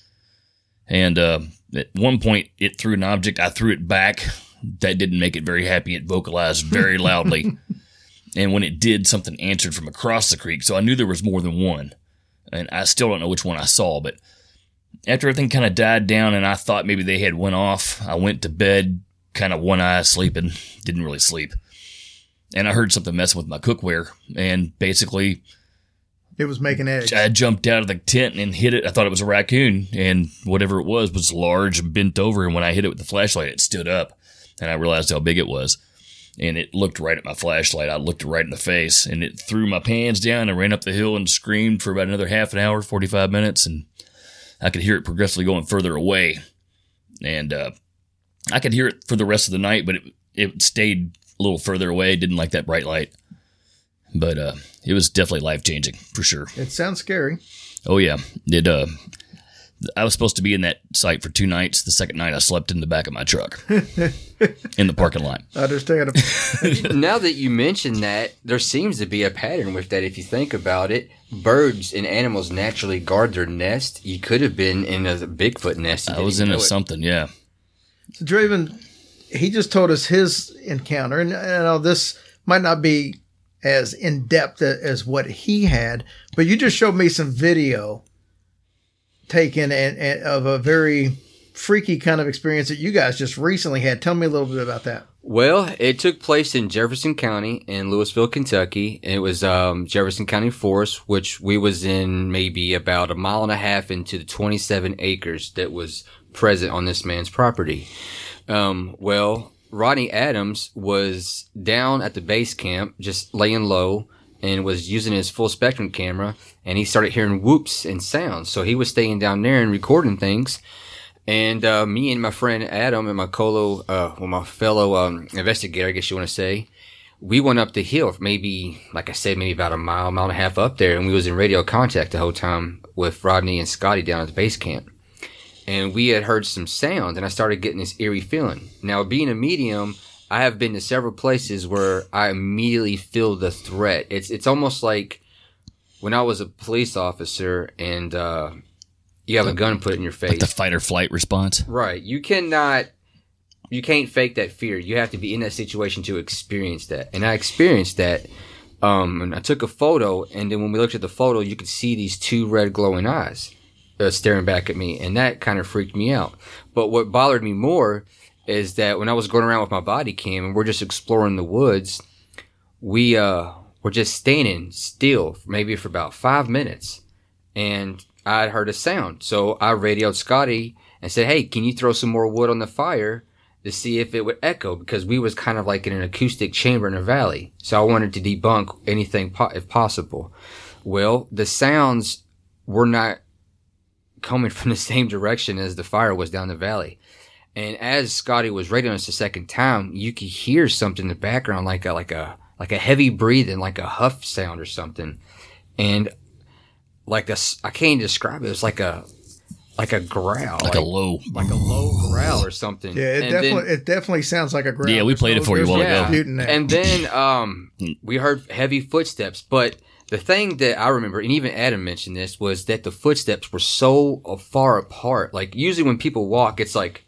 And at one point, it threw an object. I threw it back. That didn't make it very happy. It vocalized very loudly. And when it did, something answered from across the creek, so I knew there was more than one. And I still don't know which one I saw, but after everything kind of died down and I thought maybe they had went off, I went to bed, kind of one eye sleeping, didn't really sleep. And I heard something messing with my cookware, and basically It was making eggs. I jumped out of the tent and hit it. I thought it was a raccoon, and whatever it was large and bent over, and when I hit it with the flashlight, it stood up, and I realized how big it was. And it looked right at my flashlight. I looked it right in the face, and it threw my pants down and ran up the hill and screamed for about another half an hour, 45 minutes, and I could hear it progressively going further away. And I could hear it for the rest of the night, but it stayed a little further away. Didn't like that bright light. But it was definitely life-changing, for sure. It sounds scary. Oh, yeah. I was supposed to be in that site for 2 nights. The second night, I slept in the back of my truck in the parking lot. Understandable. Now that you mention that, there seems to be a pattern with that. If you think about it, birds and animals naturally guard their nest. You could have been in a Bigfoot nest. I was in something, yeah. So Draven, he just told us his encounter, and I know this might not be as in-depth as what he had, but you just showed me some video taken and of a very freaky kind of experience that you guys just recently had. Tell me a little bit about that. Well, it took place in Jefferson County in Louisville, Kentucky. It was Jefferson County Forest, which we was in maybe about a mile and a half into the 27 acres that was present on this man's property. Well, Rodney Adams was down at the base camp, just laying low, and was using his full spectrum camera, and he started hearing whoops and sounds. So he was staying down there and recording things. And me and my friend Adam and my my fellow investigator, I guess you want to say, we went up the hill, maybe, like I said, maybe about a mile and a half up there, and we was in radio contact the whole time with Rodney and Scotty down at the base camp. And we had heard some sound, and I started getting this eerie feeling. Now, being a medium, I have been to several places where I immediately feel the threat. It's almost like when I was a police officer and you have a gun put in your face. Like the fight or flight response. Right. You can't fake that fear. You have to be in that situation to experience that. And I experienced that. And I took a photo, and then when we looked at the photo, you could see these 2 red glowing eyes staring back at me, and that kind of freaked me out. But what bothered me more is that when I was going around with my body cam and we're just exploring the woods, we were just standing still maybe for about 5 minutes, and I'd heard a sound. So I radioed Scotty and said, "Hey, can you throw some more wood on the fire to see if it would echo?" Because we was kind of like in an acoustic chamber in a valley. So I wanted to debunk anything if possible. Well, the sounds were not coming from the same direction as the fire was down the valley. And as Scotty was radioing us the second time, you could hear something in the background, like a heavy breathing, like a huff sound or something. And I can't describe it. It was like like a growl, like a low growl or something. Yeah, it definitely sounds like a growl. Yeah, we played it for you a while ago. And then we heard heavy footsteps. But the thing that I remember, and even Adam mentioned this, was that the footsteps were so far apart. Like usually when people walk, it's like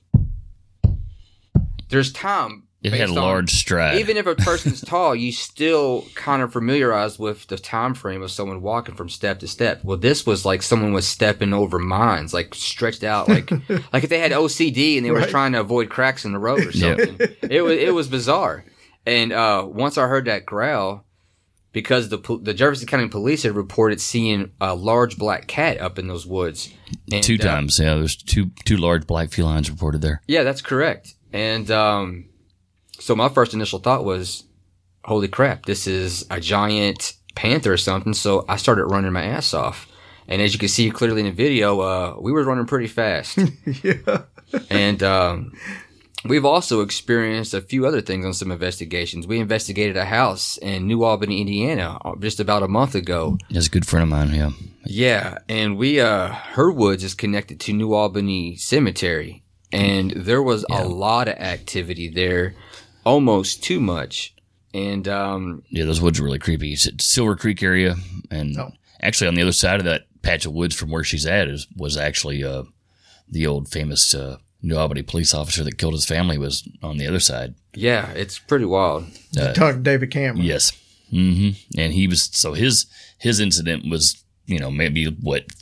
there's time. It had a large stride. Even if a person's tall, you still kind of familiarize with the time frame of someone walking from step to step. Well, this was like someone was stepping over mines, like stretched out, like if they had OCD and they were trying to avoid cracks in the road or something. It was bizarre. And once I heard that growl, because the Jefferson County Police had reported seeing a large black cat up in those woods. And, 2 times, yeah. There's two large black felines reported there. Yeah, that's correct. And so my first initial thought was, holy crap, this is a giant panther or something. So I started running my ass off. And as you can see clearly in the video, we were running pretty fast. Yeah. And we've also experienced a few other things on some investigations. We investigated a house in New Albany, Indiana, just about a month ago. That's a good friend of mine, yeah. Yeah, and her woods is connected to New Albany Cemetery. And there was a lot of activity there. Almost too much. And yeah, those woods are really creepy. It's at Silver Creek area, and actually on the other side of that patch of woods from where she's at was actually the old famous New Albany police officer that killed his family was on the other side. Yeah, it's pretty wild. Talk to David Cameron. Yes. Mm-hmm. And he was his incident was maybe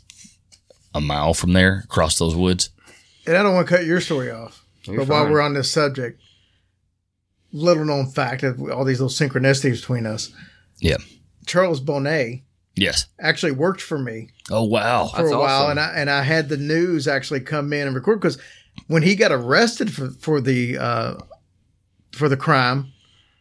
a mile from there across those woods. And I don't want to cut your story off, but while we're on this subject. Little known fact of all these little synchronicities between us. Yeah. Charles Bonnet. Yes. Actually worked for me. Oh, wow. For a while. Awesome. And I had the news actually come in and record because when he got arrested for the crime,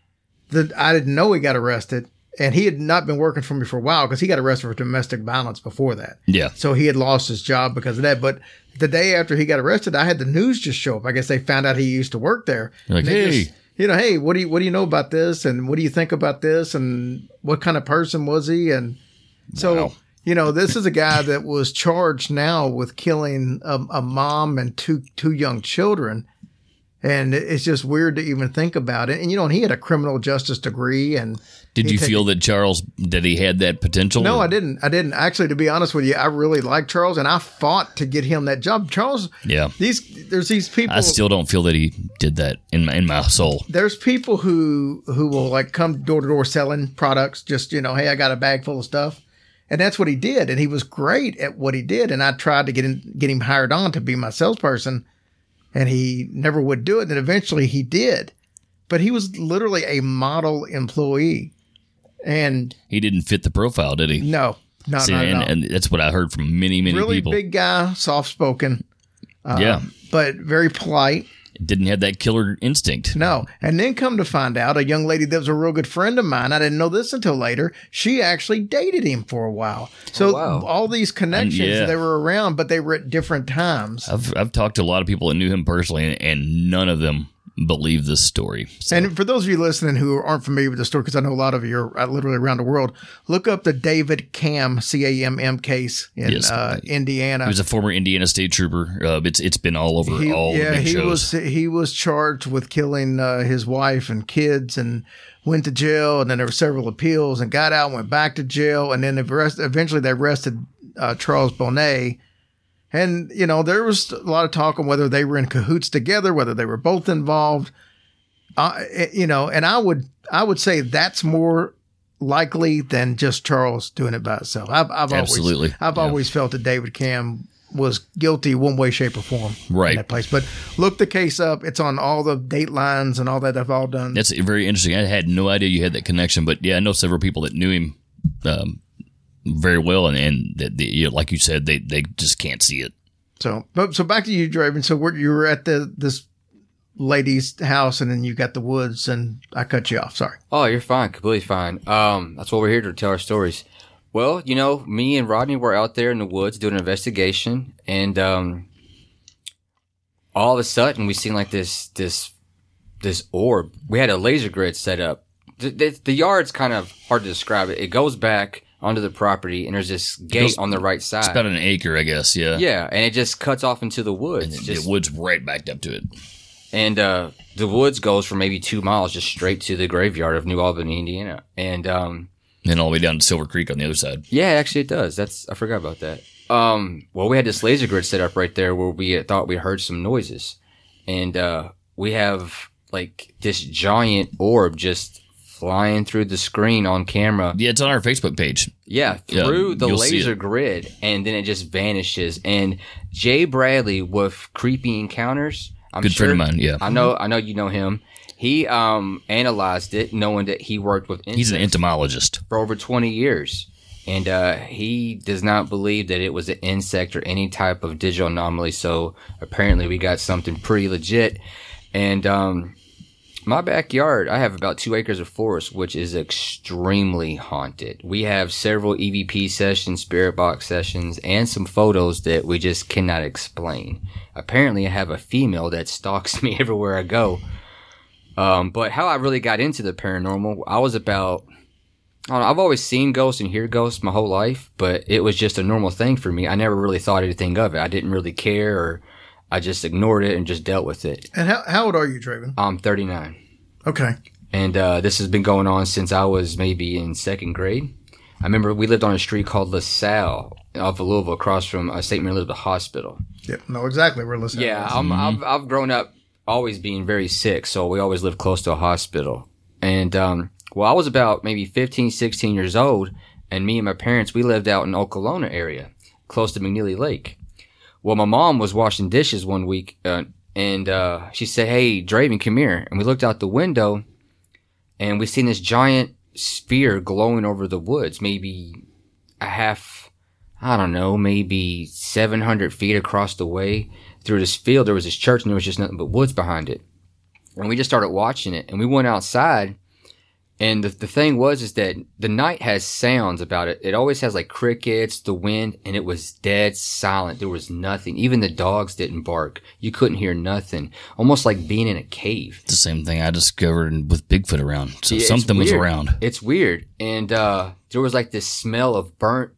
I didn't know he got arrested. And he had not been working for me for a while because he got arrested for domestic violence before that. Yeah. So he had lost his job because of that. But the day after he got arrested, I had the news just show up. I guess they found out he used to work there. You're like, hey. Hey, what do you know about this? And what do you think about this? And what kind of person was he? And so, this is a guy that was charged now with killing a mom and two young children. And it's just weird to even think about it. And, he had a criminal justice degree. And did you feel that he had that potential? No, I didn't. Actually, to be honest with you, I really liked Charles, and I fought to get him that job. Charles, there's these people. I still don't feel that he did that in my soul. There's people who will like come door to door selling products. Just hey, I got a bag full of stuff, and that's what he did. And he was great at what he did. And I tried to get him hired on to be my salesperson. And he never would do it. And eventually he did. But he was literally a model employee. And he didn't fit the profile, did he? No, not at all. And that's what I heard from many people. Really big guy, soft-spoken. But very polite. Didn't have that killer instinct. No. And then come to find out, a young lady that was a real good friend of mine, I didn't know this until later, she actually dated him for a while. So all these connections, they were around, but they were at different times. I've talked to a lot of people that knew him personally, and none of them believe this story. So. And for those of you listening who aren't familiar with the story, because I know a lot of you are literally around the world, look up the David Camm, C-A-M-M case in Indiana. He was a former Indiana state trooper. It's been all over all the big shows. He was charged with killing his wife and kids and went to jail. And then there were several appeals and got out, went back to jail. And then eventually they arrested Charles Bonnet. And, there was a lot of talk on whether they were in cahoots together, whether they were both involved. And I would say that's more likely than just Charles doing it by himself. I've always felt that David Camm was guilty one way, shape, or form in that place. But look the case up. It's on all the date lines and all that I've all done. That's very interesting. I had no idea you had that connection. But, yeah, I know several people that knew him very well, and like you said, they just can't see it. So back to you, Draven. So you were at this lady's house, and then you got the woods, and I cut you off. Sorry. Oh, you're fine, completely fine. That's what we're here to tell our stories. Well, me and Rodney were out there in the woods doing an investigation, and all of a sudden we seen like this orb. We had a laser grid set up. The yard's kind of hard to describe. It goes back onto the property, and there's this gate on the right side. It's about an acre, I guess. Yeah. Yeah, and it just cuts off into the And woods. the wood's right backed up to it. And the woods goes for maybe 2 miles just straight to the graveyard of New Albany, Indiana. And Then all the way down to Silver Creek on the other side. yeah, actually it does. I forgot about that. Well, we had this laser grid set up right there where we thought we heard some noises. And we have like this giant orb just flying through the screen on camera. Yeah, it's on our Facebook page. Yeah, through the you'll see laser it. grid, and then it just vanishes. And Jay Bradley with Creepy Encounters, I'm Good sure, friend of mine, yeah. I know you know him. He analyzed it, knowing that he worked with insects He's an entomologist. for over 20 years. And he does not believe that it was an insect or any type of digital anomaly. So apparently we got something pretty legit. And my backyard, I have about 2 acres of forest, which is extremely haunted. We have several EVP sessions, spirit box sessions, and some photos that we just cannot explain. Apparently I have a female that stalks me everywhere I go. But how I really got into the paranormal, I was about, I don't know, I've always seen ghosts and heard ghosts my whole life, but it was just a normal thing for me. I never really thought anything of it. I didn't really care, or I just ignored it and just dealt with it. And how old are you, Draven? I'm 39. Okay. And this has been going on since I was maybe in 2nd grade. I remember we lived on a street called LaSalle off of Louisville, across from St. Mary Elizabeth Hospital. Yep. No, exactly. We're listening. Yeah, I've grown up always being very sick, so we always lived close to a hospital. And well, I was about maybe 15, 16 years old, and me and my parents, we lived out in Okolona area, close to McNeely Lake. Well, my mom was washing dishes one week, and she said, "Hey, Draven, come here." And we looked out the window, and we seen this giant sphere glowing over the woods, maybe maybe 700 feet across the way. Through this field, there was this church, and there was just nothing but woods behind it. And we just started watching it, and we went outside. And the thing is that the night has sounds about it. It always has like crickets, the wind, and it was dead silent. There was nothing. Even the dogs didn't bark. You couldn't hear nothing. Almost like being in a cave. It's the same thing I discovered with Bigfoot around. So Yeah, it's something was weird. around. It's weird. And there was like this smell of burnt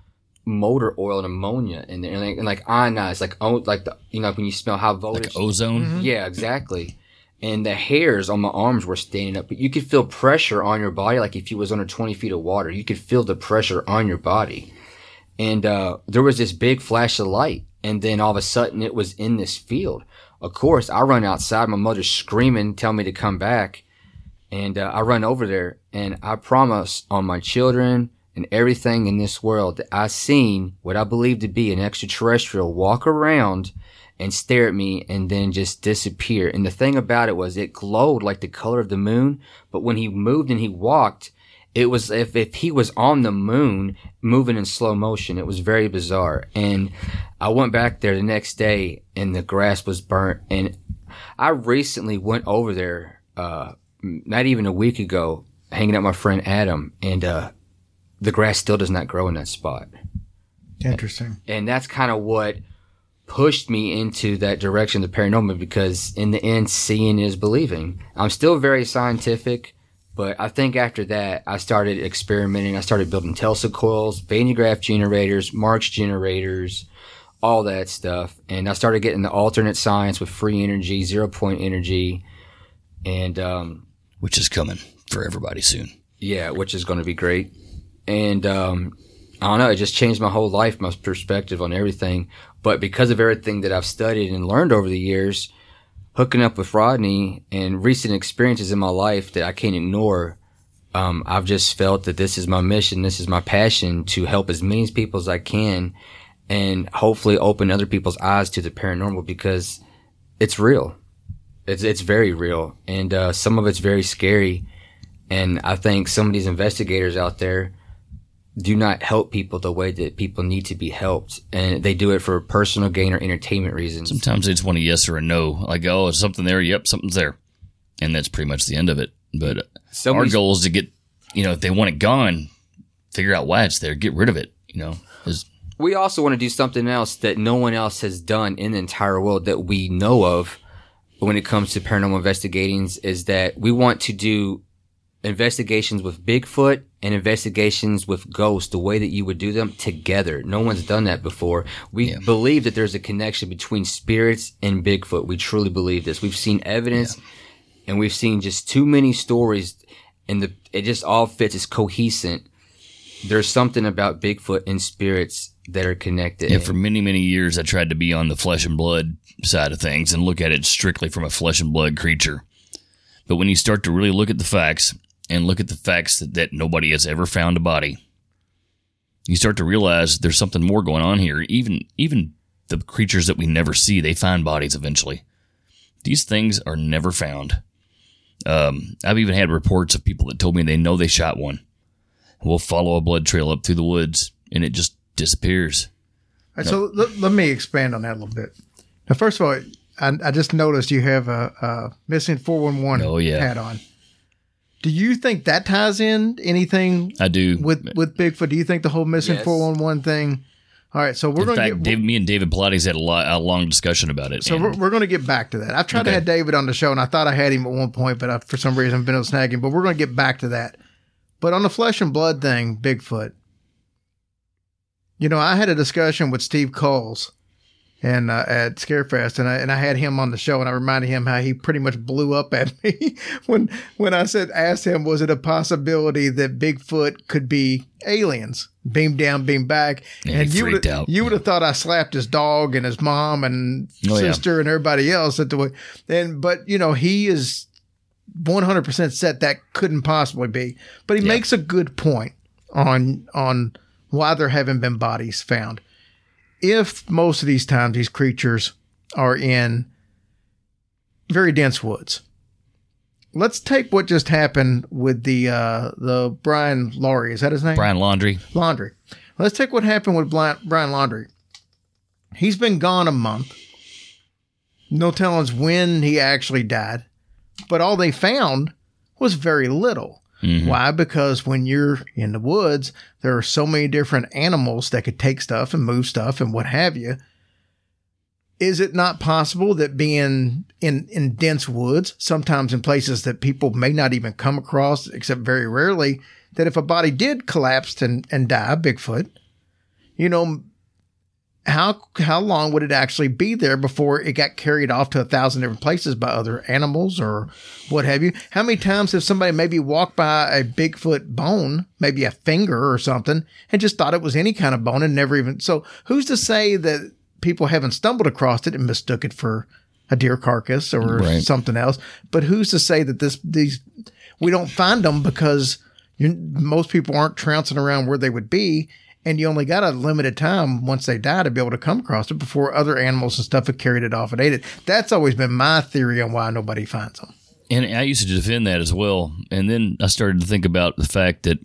motor oil and ammonia in there, and like ionized, like the, you know, when you smell high voltage, Like ozone. Yeah, exactly. And the hairs on my arms were standing up, but you could feel pressure on your body, like if you was under 20 feet of water, you could feel the pressure on your body. And there was this big flash of light, and then all of a sudden it was in this field. Of course, I run outside, my mother's screaming, telling me to come back, and I run over there, and I promise on my children and everything in this world that I seen what I believe to be an extraterrestrial walk around and stare at me and then just disappear. And the thing about it was it glowed like the color of the moon, but when he moved and he walked, it was if he was on the moon moving in slow motion. It was very bizarre. And I went back there the next day and the grass was burnt. And I recently went over there, not even a week ago, hanging out with my friend Adam, and the grass still does not grow in that spot. Interesting. And that's kind of what pushed me into that direction, the paranormal, because in the end, seeing is believing. I'm still very scientific, but I think after that, I started experimenting. I started building Tesla coils, Van de Graaff generators, Marx generators, all that stuff. And I started getting the alternate science with free energy, 0 point energy, and Which is coming for everybody soon. yeah, which is going to be great. And I don't know, it just changed my whole life, my perspective on everything. But because of everything that I've studied and learned over the years, hooking up with Rodney and recent experiences in my life that I can't ignore, I've just felt that this is my mission, this is my passion, to help as many people as I can and hopefully open other people's eyes to the paranormal, because it's real. It's very real. And some of it's very scary. And I think some of these investigators out there do not help people the way that people need to be helped. And they do it for personal gain or entertainment reasons. Sometimes they just want a yes or a no. Like, oh, is something there? Yep, something's there. And that's pretty much the end of it. But our goal is to get, if they want it gone, figure out why it's there, get rid of it, We also want to do something else that no one else has done in the entire world that we know of when it comes to paranormal investigations, is that we want to do investigations with Bigfoot and investigations with ghosts, the way that you would do them together. No one's done that before. We believe that there's a connection between spirits and Bigfoot. We truly believe this. We've seen evidence and we've seen just too many stories, and it just all fits. It's cohesive. There's something about Bigfoot and spirits that are connected. Yeah, for many, many years, I tried to be on the flesh and blood side of things and look at it strictly from a flesh and blood creature. But when you start to really look at the facts and look at the facts that nobody has ever found a body, you start to realize there's something more going on here. Even the creatures that we never see, they find bodies eventually. These things are never found. I've even had reports of people that told me they know they shot one. We'll follow a blood trail up through the woods, and it just disappears. All right, so let me expand on that a little bit. Now, first of all, I just noticed you have a missing 411 hat on. Do you think that ties in anything? I do. With Bigfoot, do you think the whole missing 411 thing? All right, so we're going to get... me and David Pilates had a long discussion about it. So we're going to get back to that. I've tried to have David on the show, and I thought I had him at one point, but for some reason I've been able to snag him. But we're going to get back to that. But on the flesh and blood thing, Bigfoot, I had a discussion with Steve Coles and at Scarefest, and I had him on the show, and I reminded him how he pretty much blew up at me when I asked him, was it a possibility that Bigfoot could be aliens, beam down, beam back? And you would have thought I slapped his dog and his mom and sister and everybody else at the way. But he is 100% set that couldn't possibly be. But he makes a good point on why there haven't been bodies found. If most of these times these creatures are in very dense woods. Let's take what just happened with the Brian Laundrie. Is that his name? Brian Laundrie. Laundrie. Let's take what happened with Brian Laundrie. He's been gone a month. No telling when he actually died. But all they found was very little. Mm-hmm. Why? Because when you're in the woods, there are so many different animals that could take stuff and move stuff and what have you. Is it not possible that being in dense woods, sometimes in places that people may not even come across, except very rarely, that if a body did collapse and die, Bigfoot, how long would it actually be there before it got carried off to 1,000 different places by other animals or what have you? How many times have somebody maybe walked by a Bigfoot bone, maybe a finger or something, and just thought it was any kind of bone and never even... So who's to say that people haven't stumbled across it and mistook it for a deer carcass or something else? But who's to say that these we don't find them because most people aren't trouncing around where they would be, and you only got a limited time once they die to be able to come across it before other animals and stuff have carried it off and ate it. That's always been my theory on why nobody finds them. And I used to defend that as well. And then I started to think about the fact that,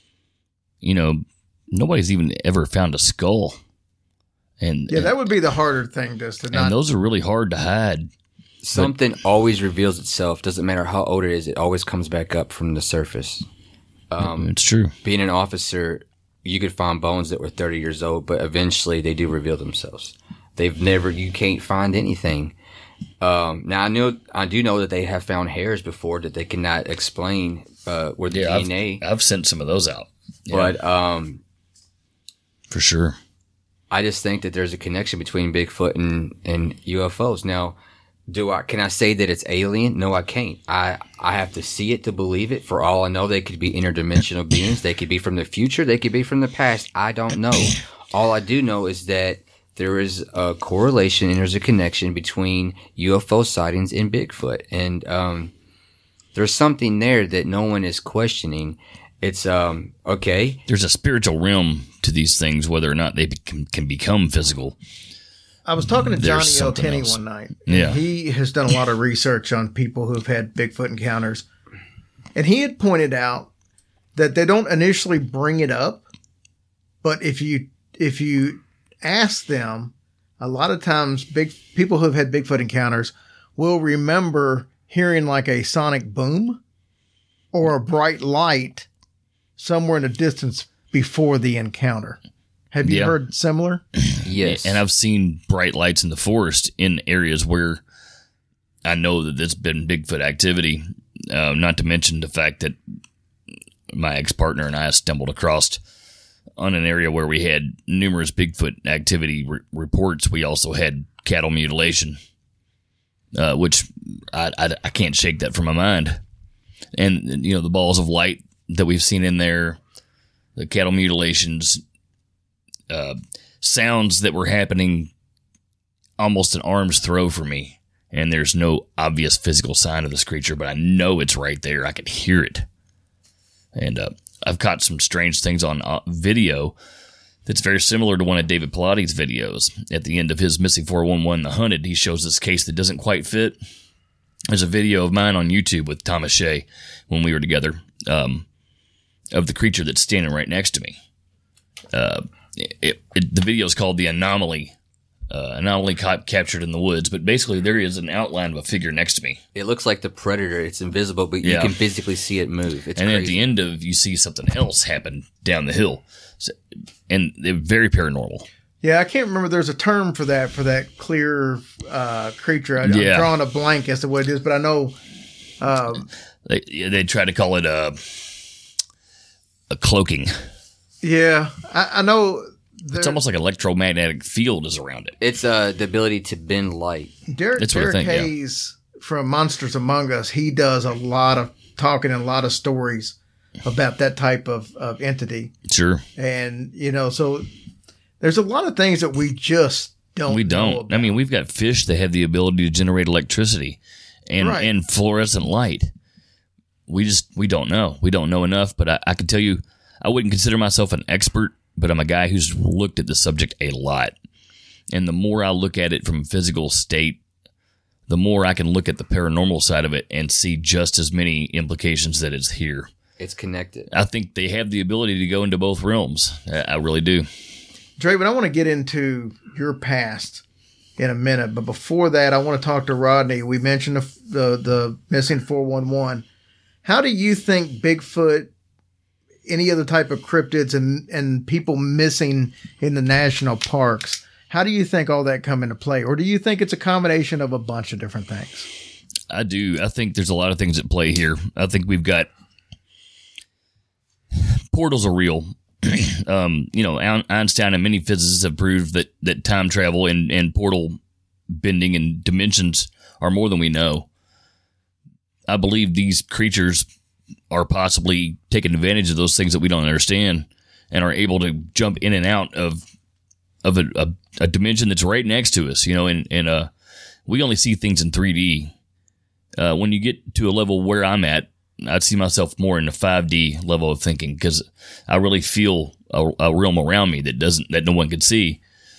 nobody's even ever found a skull. And that would be the harder thing, and those are really hard to hide. Something always reveals itself. Doesn't matter how old it is. It always comes back up from the surface. It's true. Being an officer, you could find bones that were 30 years old, but eventually they do reveal themselves. You can't find anything. Now I do know that they have found hairs before that they cannot explain, where the DNA. I've sent some of those out. Yeah. But, for sure. I just think that there's a connection between Bigfoot and UFOs. Now, can I say that it's alien? No, I can't. I have to see it to believe it. For all I know, they could be interdimensional beings. They could be from the future. They could be from the past. I don't know. All I do know is that there is a correlation and there's a connection between UFO sightings and Bigfoot. And there's something there that no one is questioning. It's, okay. There's a spiritual realm to these things, whether or not they can become physical. I was talking to Johnny L. Tenney one night. Yeah. He has done a lot of research on people who've had Bigfoot encounters. And he had pointed out that they don't initially bring it up, but if you ask them, a lot of times people who've had Bigfoot encounters will remember hearing like a sonic boom or a bright light somewhere in the distance before the encounter. Have you heard similar? Yes. And I've seen bright lights in the forest in areas where I know that there's been Bigfoot activity, not to mention the fact that my ex-partner and I stumbled across on an area where we had numerous Bigfoot activity reports. We also had cattle mutilation, which I can't shake that from my mind. And, you know, the balls of light that we've seen in there, the cattle mutilations, sounds that were happening almost an arm's throw for me. And there's no obvious physical sign of this creature, but I know it's right there. I can hear it. And I've caught some strange things on video that's very similar to one of David Pilotti's videos. At the end of his Missing 411, The Hunted, he shows this case that doesn't quite fit. There's a video of mine on YouTube with Thomas Shea when we were together, of the creature that's standing right next to me. The video is called The Anomaly. Anomaly captured in the woods, but basically there is an outline of a figure next to me. It looks like the predator. It's invisible, but you can physically see it move. It's and crazy. At the end of, you see something else happen down the hill, and they're very paranormal. Yeah, I can't remember. There's a term for that clear creature. I'm drawing a blank as to what it is, but I know they try to call it a cloaking. Yeah, I know. It's almost like an electromagnetic field is around it. It's the ability to bend light. Derek Hayes from Monsters Among Us, he does a lot of talking and a lot of stories about that type of entity. Sure. And, you know, so there's a lot of things that we just don't know about. I mean, we've got fish that have the ability to generate electricity and fluorescent light. We don't know. We don't know enough, but I can tell you, I wouldn't consider myself an expert, but I'm a guy who's looked at the subject a lot. And the more I look at it from a physical state, the more I can look at the paranormal side of it and see just as many implications that it's here. It's connected. I think they have the ability to go into both realms. I really do. Draven, I want to get into your past in a minute, but before that, I want to talk to Rodney. We mentioned the Missing 411. How do you think Bigfoot, any other type of cryptids, and people missing in the national parks, how do you think all that come into play? Or do you think it's a combination of a bunch of different things? I do. I think there's a lot of things at play here. I think we've got portals are real. Einstein and many physicists have proved that time travel and portal bending and dimensions are more than we know. I believe these creatures are possibly taking advantage of those things that we don't understand and are able to jump in and out of a dimension that's right next to us, and we only see things in 3D. When you get to a level where I'm at, I'd see myself more in the 5D level of thinking, because I really feel a realm around me that no one can see.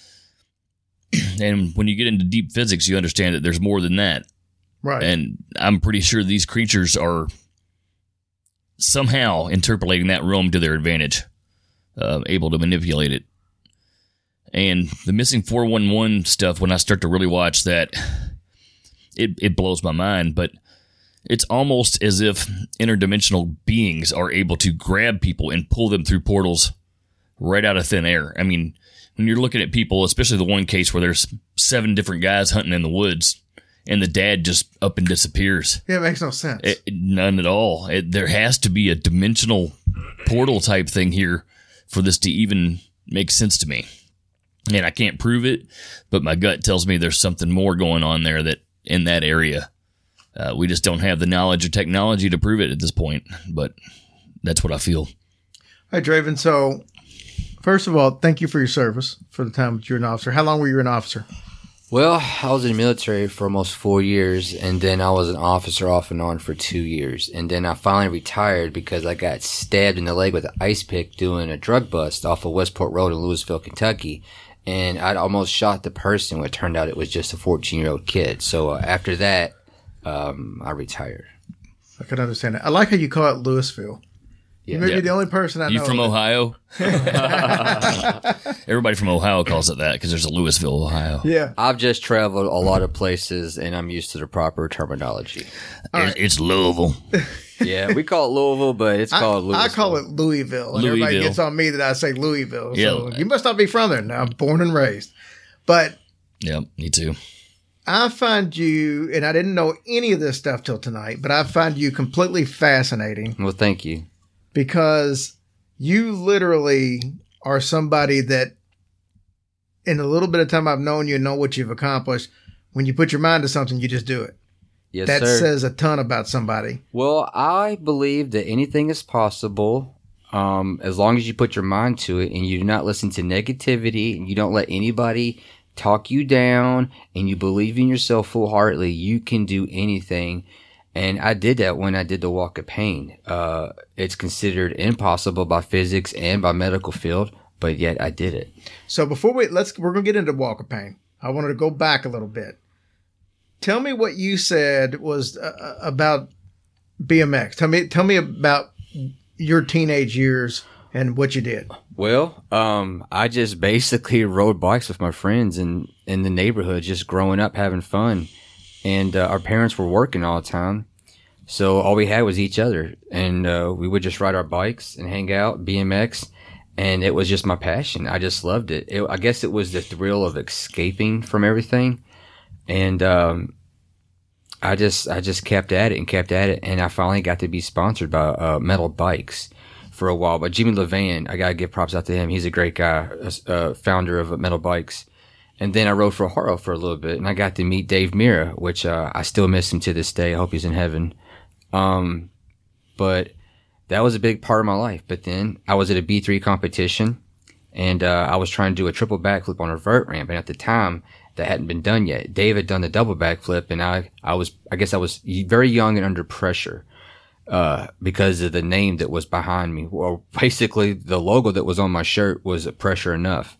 And when you get into deep physics, you understand that there's more than that. Right. And I'm pretty sure these creatures are somehow interpolating that realm to their advantage, able to manipulate it. And the Missing 411 stuff, when I start to really watch that, it blows my mind. But it's almost as if interdimensional beings are able to grab people and pull them through portals right out of thin air. I mean, when you're looking at people, especially the one case where there's 7 different guys hunting in the woods, and the dad just up and disappears. Yeah, it makes no sense. None at all. There has to be a dimensional portal type thing here for this to even make sense to me. And I can't prove it, but my gut tells me there's something more going on there that in that area. We just don't have the knowledge or technology to prove it at this point, but that's what I feel. All right, Draven. So, first of all, thank you for your service for the time that you were an officer. How long were you an officer? Well, I was in the military for almost 4 years, and then I was an officer off and on for 2 years. And then I finally retired because I got stabbed in the leg with an ice pick doing a drug bust off of Westport Road in Louisville, Kentucky. And I'd almost shot the person when it turned out it was just a 14-year-old kid. So after that, I retired. I can understand that. I like how you call it Louisville. Yeah. You may be the only person I know. You from Ohio? Everybody from Ohio calls it that because there's a Louisville, Ohio. Yeah. I've just traveled a lot of places, and I'm used to the proper terminology. It's Louisville. Yeah, we call it Louisville, but it's called Louisville. I call it Louisville. And everybody gets on me that I say Louisville. So you must not be from there. Now, I'm born and raised. But yeah, me too. I find you, and I didn't know any of this stuff till tonight, but I find you completely fascinating. Well, thank you. because you literally are somebody that, in the little bit of time I've known you and know what you've accomplished, when you put your mind to something, you just do it. Yes, that sir. says a ton about somebody. Well, I believe that anything is possible as long as you put your mind to it and you do not listen to negativity and you don't let anybody talk you down and you believe in yourself full-heartedly. You can do anything. And I did that when I did the walk of pain. It's considered impossible by physics and by medical field, but yet I did it. So before we're going to get into walk of pain. I wanted to go back a little bit. Tell me what you said was about BMX. Tell me about your teenage years and what you did. Well, I just basically rode bikes with my friends in the neighborhood, just growing up, having fun. And our parents were working all the time. So all we had was each other. And we would just ride our bikes and hang out, BMX. And it was just my passion. I just loved it. I guess it was the thrill of escaping from everything. And I just kept at it. And I finally got to be sponsored by Metal Bikes for a while. But Jimmy Levan, I got to give props out to him. He's a great guy, founder of Metal Bikes. And then I rode for Haro for a little bit, and I got to meet Dave Mira, which I still miss him to this day. I hope he's in heaven. But that was a big part of my life. But then I was at a B3 competition, and I was trying to do a triple backflip on a vert ramp. And at the time, that hadn't been done yet. Dave had done the double backflip, and I guess I was very young and under pressure because of the name that was behind me. Well, basically, the logo that was on my shirt was pressure enough.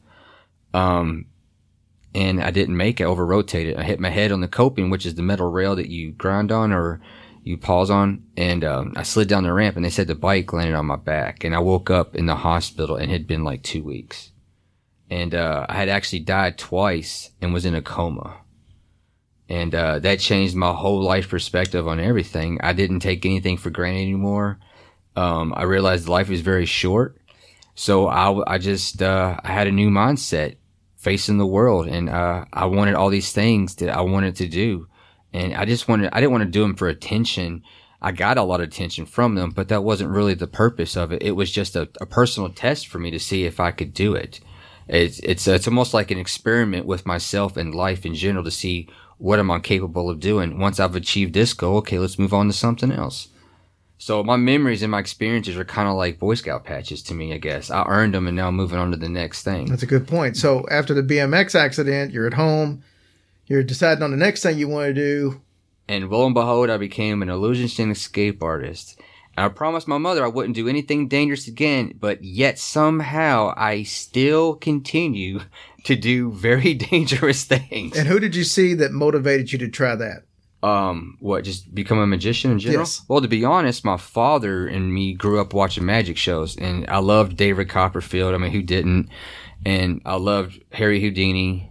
And I didn't make it, over-rotated. I hit my head on the coping, which is the metal rail that you grind on or you pause on. And I slid down the ramp, and they said the bike landed on my back. And I woke up in the hospital, and it had been like 2 weeks. And I had actually died twice and was in a coma. And that changed my whole life perspective on everything. I didn't take anything for granted anymore. I realized life is very short. So I had a new mindset, facing the world, and I wanted all these things that I wanted to do, and I didn't want to do them for attention. I got a lot of attention from them, but that wasn't really the purpose of it. It was just a personal test for me to see if I could do it. It's almost like an experiment with myself and life in general to see what am I capable of doing. Once I've achieved this goal, okay, let's move on to something else. So my memories and my experiences are kind of like Boy Scout patches to me, I guess. I earned them, and now I'm moving on to the next thing. That's a good point. So after the BMX accident, you're at home. You're deciding on the next thing you want to do. And lo and behold, I became an illusionist and escape artist. And I promised my mother I wouldn't do anything dangerous again, but yet somehow I still continue to do very dangerous things. And who did you see that motivated you to try that? Just become a magician in general? Yes. Well, to be honest, my father and me grew up watching magic shows, and I loved David Copperfield. I mean, who didn't? And I loved Harry Houdini.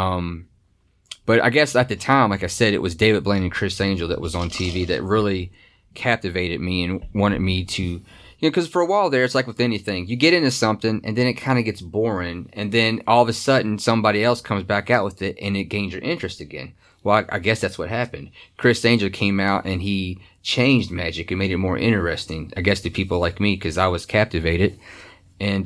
But I guess at the time, like I said, it was David Blaine and Chris Angel that was on TV that really captivated me and wanted me to, because for a while there, it's like with anything. You get into something, and then it kind of gets boring, and then all of a sudden, somebody else comes back out with it, and it gains your interest again. Well, I guess that's what happened. Chris Angel came out and he changed magic and made it more interesting, I guess, to people like me, because I was captivated. And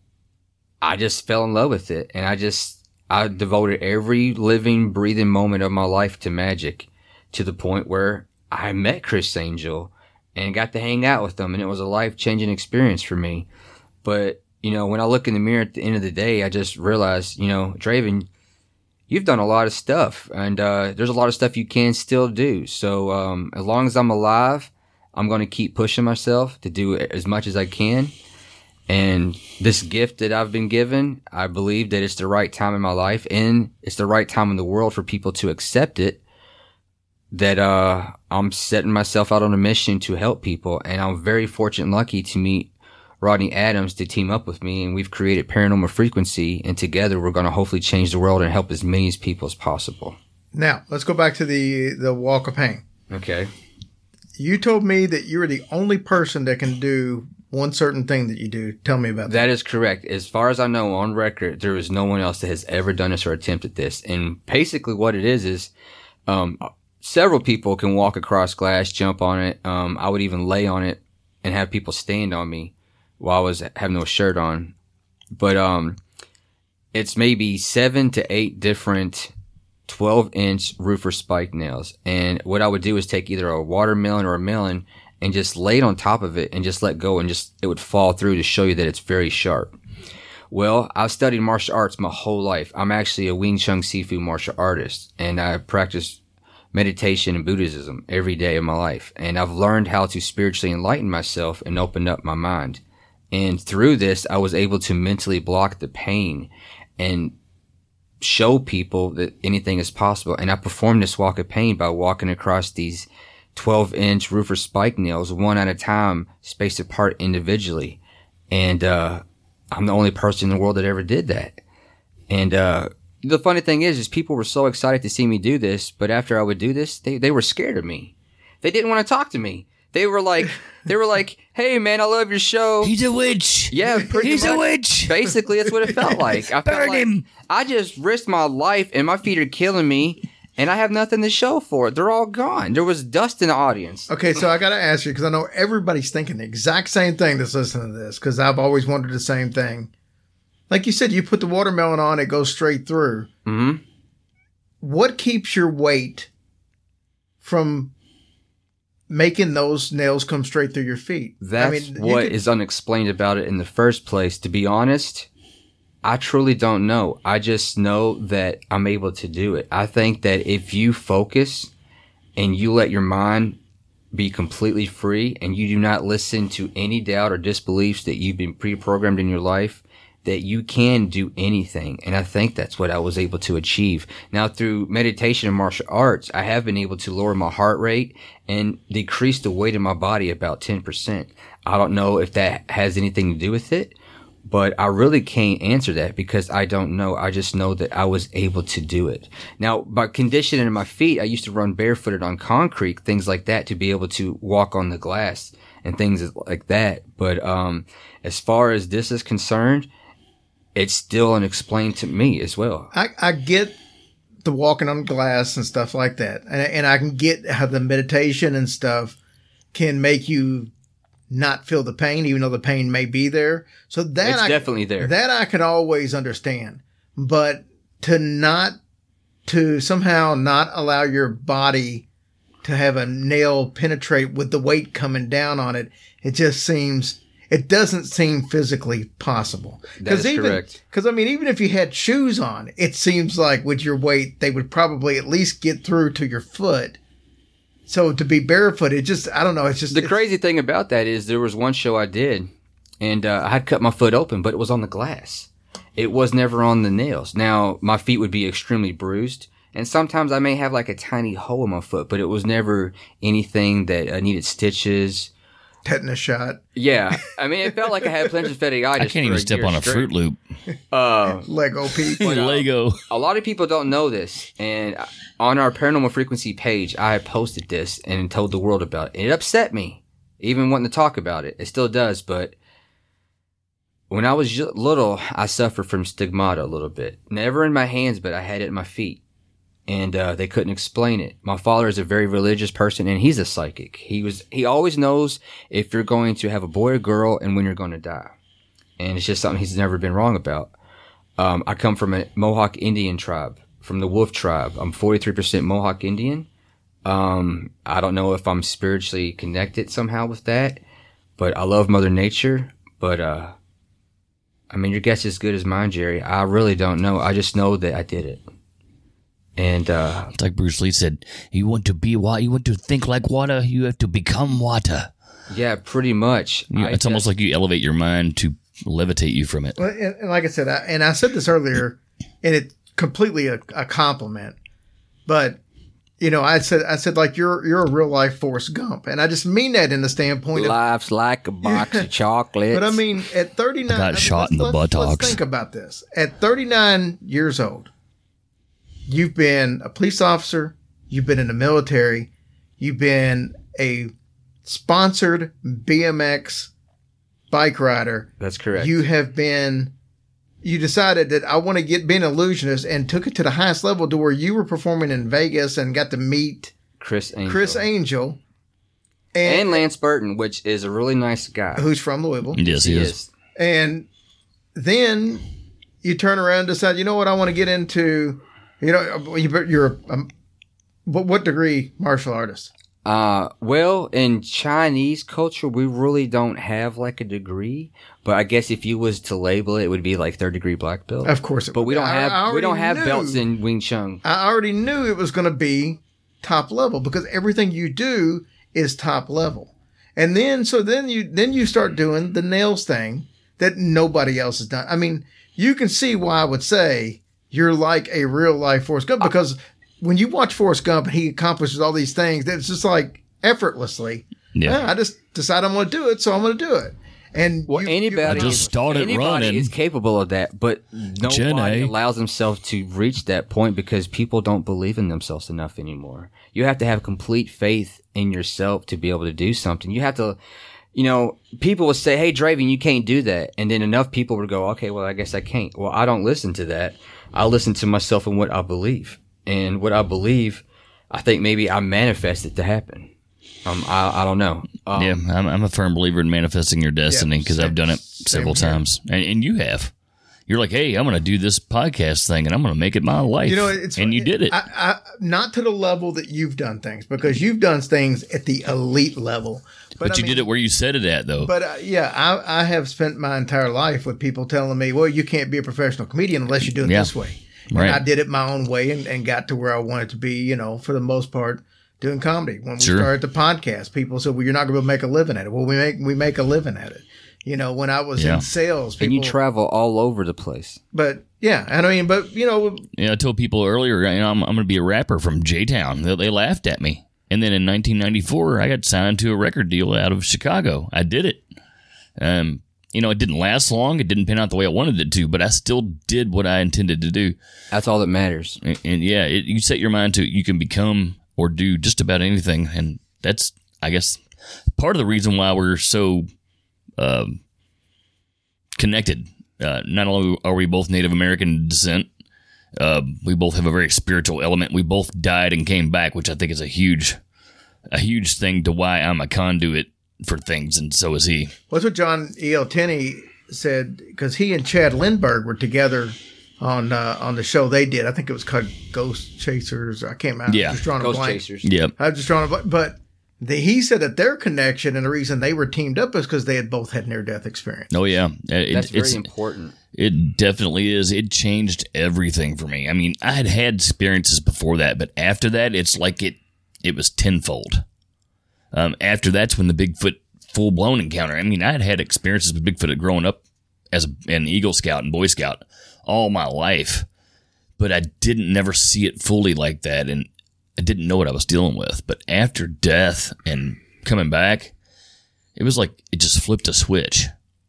I just fell in love with it. And I devoted every living, breathing moment of my life to magic, to the point where I met Chris Angel and got to hang out with him. And it was a life-changing experience for me. But, when I look in the mirror at the end of the day, I just realized, Draven, you've done a lot of stuff, and there's a lot of stuff you can still do. So as long as I'm alive, I'm going to keep pushing myself to do as much as I can. And this gift that I've been given, I believe that it's the right time in my life, and it's the right time in the world for people to accept it, that I'm setting myself out on a mission to help people. And I'm very fortunate and lucky to meet Rodney Adams to team up with me, and we've created Paranormal Frequency, and together we're going to hopefully change the world and help as many people as possible. Now, let's go back to the Walk of Pain. Okay. You told me that you were the only person that can do one certain thing that you do. Tell me about that. That is correct. As far as I know, on record, there is no one else that has ever done this or attempted this. And basically what it is several people can walk across glass, jump on it. I would even lay on it and have people stand on me while I was having no shirt on. But it's maybe 7 to 8 different 12-inch roofer spike nails. And what I would do is take either a watermelon or a melon and just lay it on top of it and just let go, and just it would fall through to show you that it's very sharp. Well, I've studied martial arts my whole life. I'm actually a Wing Chun Sifu martial artist, and I practice meditation and Buddhism every day of my life. And I've learned how to spiritually enlighten myself and open up my mind. And through this, I was able to mentally block the pain and show people that anything is possible. And I performed this walk of pain by walking across these 12-inch roofer spike nails, one at a time, spaced apart individually. And I'm the only person in the world that ever did that. And the funny thing is people were so excited to see me do this, but after I would do this, they were scared of me. They didn't want to talk to me. They were like, "Hey man, I love your show." He's a witch. Yeah, pretty He's much. a witch. Basically, that's what it felt like. I felt Burn like him. I just risked my life, and my feet are killing me, and I have nothing to show for it. They're all gone. There was dust in the audience. Okay, so I got to ask you, because I know everybody's thinking the exact same thing that's listening to this, because I've always wondered the same thing. Like you said, you put the watermelon on, it goes straight through. Mm-hmm. What keeps your weight from making those nails come straight through your feet? That's what is unexplained about it in the first place. To be honest, I truly don't know. I just know that I'm able to do it. I think that if you focus and you let your mind be completely free and you do not listen to any doubt or disbeliefs that you've been pre-programmed in your life, that you can do anything. And I think that's what I was able to achieve. Now, through meditation and martial arts, I have been able to lower my heart rate and decrease the weight of my body about 10%. I don't know if that has anything to do with it, but I really can't answer that because I don't know. I just know that I was able to do it. Now, by conditioning my feet, I used to run barefooted on concrete, things like that, to be able to walk on the glass and things like that. But as far as this is concerned, it's still unexplained to me as well. I get the walking on glass and stuff like that. And I can get how the meditation and stuff can make you not feel the pain, even though the pain may be there. So that it's definitely there. That I can always understand. But to somehow not allow your body to have a nail penetrate with the weight coming down on it, it doesn't seem physically possible. That is correct. Because, even if you had shoes on, it seems like with your weight, they would probably at least get through to your foot. So to be barefoot, I don't know. The crazy thing about that is there was one show I did, and I had cut my foot open, but it was on the glass. It was never on the nails. Now, my feet would be extremely bruised, and sometimes I may have like a tiny hole in my foot, but it was never anything that needed stitches. Tetanus shot. Yeah. It felt like I had plantar fasciitis. I can't even step on a Fruit Loop. Lego Pete. Lego. A lot of people don't know this. And on our Paranormal Frequency page, I posted this and told the world about it. It upset me, even wanting to talk about it. It still does. But when I was little, I suffered from stigmata a little bit. Never in my hands, but I had it in my feet. And they couldn't explain it. My father is a very religious person, and he's a psychic. He always knows if you're going to have a boy or girl and when you're going to die. And it's just something he's never been wrong about. I come from a Mohawk Indian tribe, from the Wolf tribe. I'm 43% Mohawk Indian. I don't know if I'm spiritually connected somehow with that, but I love Mother Nature. But your guess is as good as mine, Jerry. I really don't know. I just know that I did it. And it's like Bruce Lee said, you want to be water, you want to think like water, you have to become water. Yeah, pretty much. It's almost like you elevate your mind to levitate you from it. Well, and like I said, I said this earlier, and it's completely a compliment. But I said like you're a real life Forrest Gump, and I just mean that in the standpoint life's like a box of chocolates. But at 39, I got shot in the buttocks. Let's think about this. At 39 years old, you've been a police officer, you've been in the military, you've been a sponsored BMX bike rider. That's correct. You decided that I want to be an illusionist and took it to the highest level to where you were performing in Vegas and got to meet Chris Angel. And Lance Burton, which is a really nice guy. who's from Louisville. Yes, he is. And then you turn around and decide, you know what, I want to get into, you're what degree martial artist? Well, in Chinese culture, we really don't have like a degree, but I guess if you was to label it, it would be like 3rd-degree black belt. Of course, but we don't have belts in Wing Chun. I already knew it was going to be top level because everything you do is top level, and then you start doing the nails thing that nobody else has done. I mean, you can see why I would say you're like a real life Forrest Gump because when you watch Forrest Gump and he accomplishes all these things, it's just like effortlessly. Yeah. I just decide I'm going to do it, so I'm going to do it. And I just started running. Is capable of that, but nobody allows themselves to reach that point because people don't believe in themselves enough anymore. You have to have complete faith in yourself to be able to do something. You have to, people will say, "Hey, Draven, you can't do that," and then enough people would go, "Okay, well, I guess I can't." Well, I don't listen to that. I listen to myself and what I believe. And what I believe, I think maybe I manifest it to happen. I don't know. I'm a firm believer in manifesting your destiny because I've done it several times. And you have. You're like, hey, I'm going to do this podcast thing and I'm going to make it my life. And you did it. I, not to the level that you've done things because you've done things at the elite level. But you did it where you said it at, though. But I have spent my entire life with people telling me, well, you can't be a professional comedian unless you do it this way. Right. And I did it my own way and got to where I wanted to be, for the most part, doing comedy. When we started the podcast, people said, well, you're not going to make a living at it. Well, we make a living at it. When I was in sales. And you travel all over the place. But, I told people earlier, I'm going to be a rapper from J-Town. They laughed at me. And then in 1994, I got signed to a record deal out of Chicago. I did it. It didn't last long. It didn't pan out the way I wanted it to, but I still did what I intended to do. That's all that matters. And you set your mind to it. You can become or do just about anything. And that's, I guess, part of the reason why we're so connected. Not only are we both Native American descent, we both have a very spiritual element. We both died and came back, which I think is a huge thing to why I'm a conduit for things, and so is he. Well, that's what John E.L. Tenney said, because he and Chad Lindbergh were together on the show they did. I think it was called Ghost Chasers. I can't remember. Yeah, just drawing Ghost a blank. Chasers. Yep. I was just drawing a blank. But he said that their connection and the reason they were teamed up is because they had both had near-death experience. Oh, yeah. That's very important. It definitely is. It changed everything for me. I mean, I had experiences before that, but after that, it's like it was tenfold. After that's when the Bigfoot full-blown encounter. I mean, I had experiences with Bigfoot growing up as an Eagle Scout and Boy Scout all my life, but I didn't never see it fully like that, and I didn't know what I was dealing with. But after death and coming back, it was like it just flipped a switch.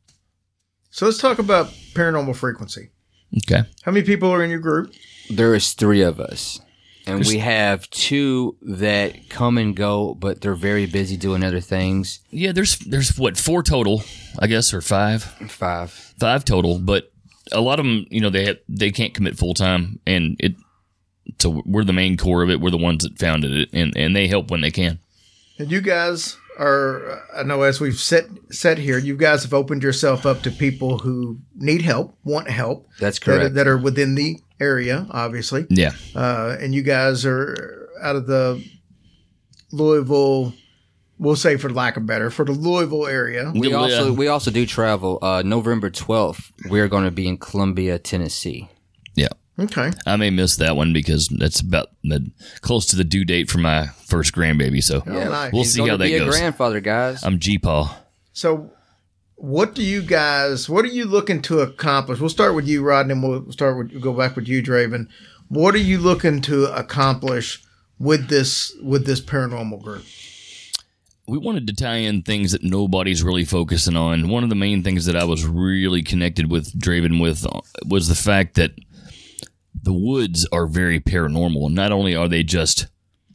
So let's talk about Paranormal Frequency. Okay. How many people are in your group? There is 3 of us. And we have 2 that come and go, but they're very busy doing other things. Yeah, there's what, 4 total, I guess, or 5? 5. 5 total, but a lot of them, they can't commit full time, and so we're the main core of it. We're the ones that founded it, and they help when they can. And you guys are, I know as we've said here, you guys have opened yourself up to people who need help, want help. That's correct. That are within the area, obviously. Yeah. And you guys are out of the Louisville, we'll say for lack of better, for the Louisville area. We also do travel. November 12th, we're going to be in Columbia, Tennessee. Yeah. Okay. I may miss that one because that's about close to the due date for my first grandbaby. So nice. We'll see how that goes. He's a grandfather, guys. I'm G-Paw. So what are you looking to accomplish? We'll start with you, Rodney, and we'll go back with you, Draven. What are you looking to accomplish with this paranormal group? We wanted to tie in things that nobody's really focusing on. One of the main things that I was really connected with Draven with was the fact that the woods are very paranormal. Not only are they just,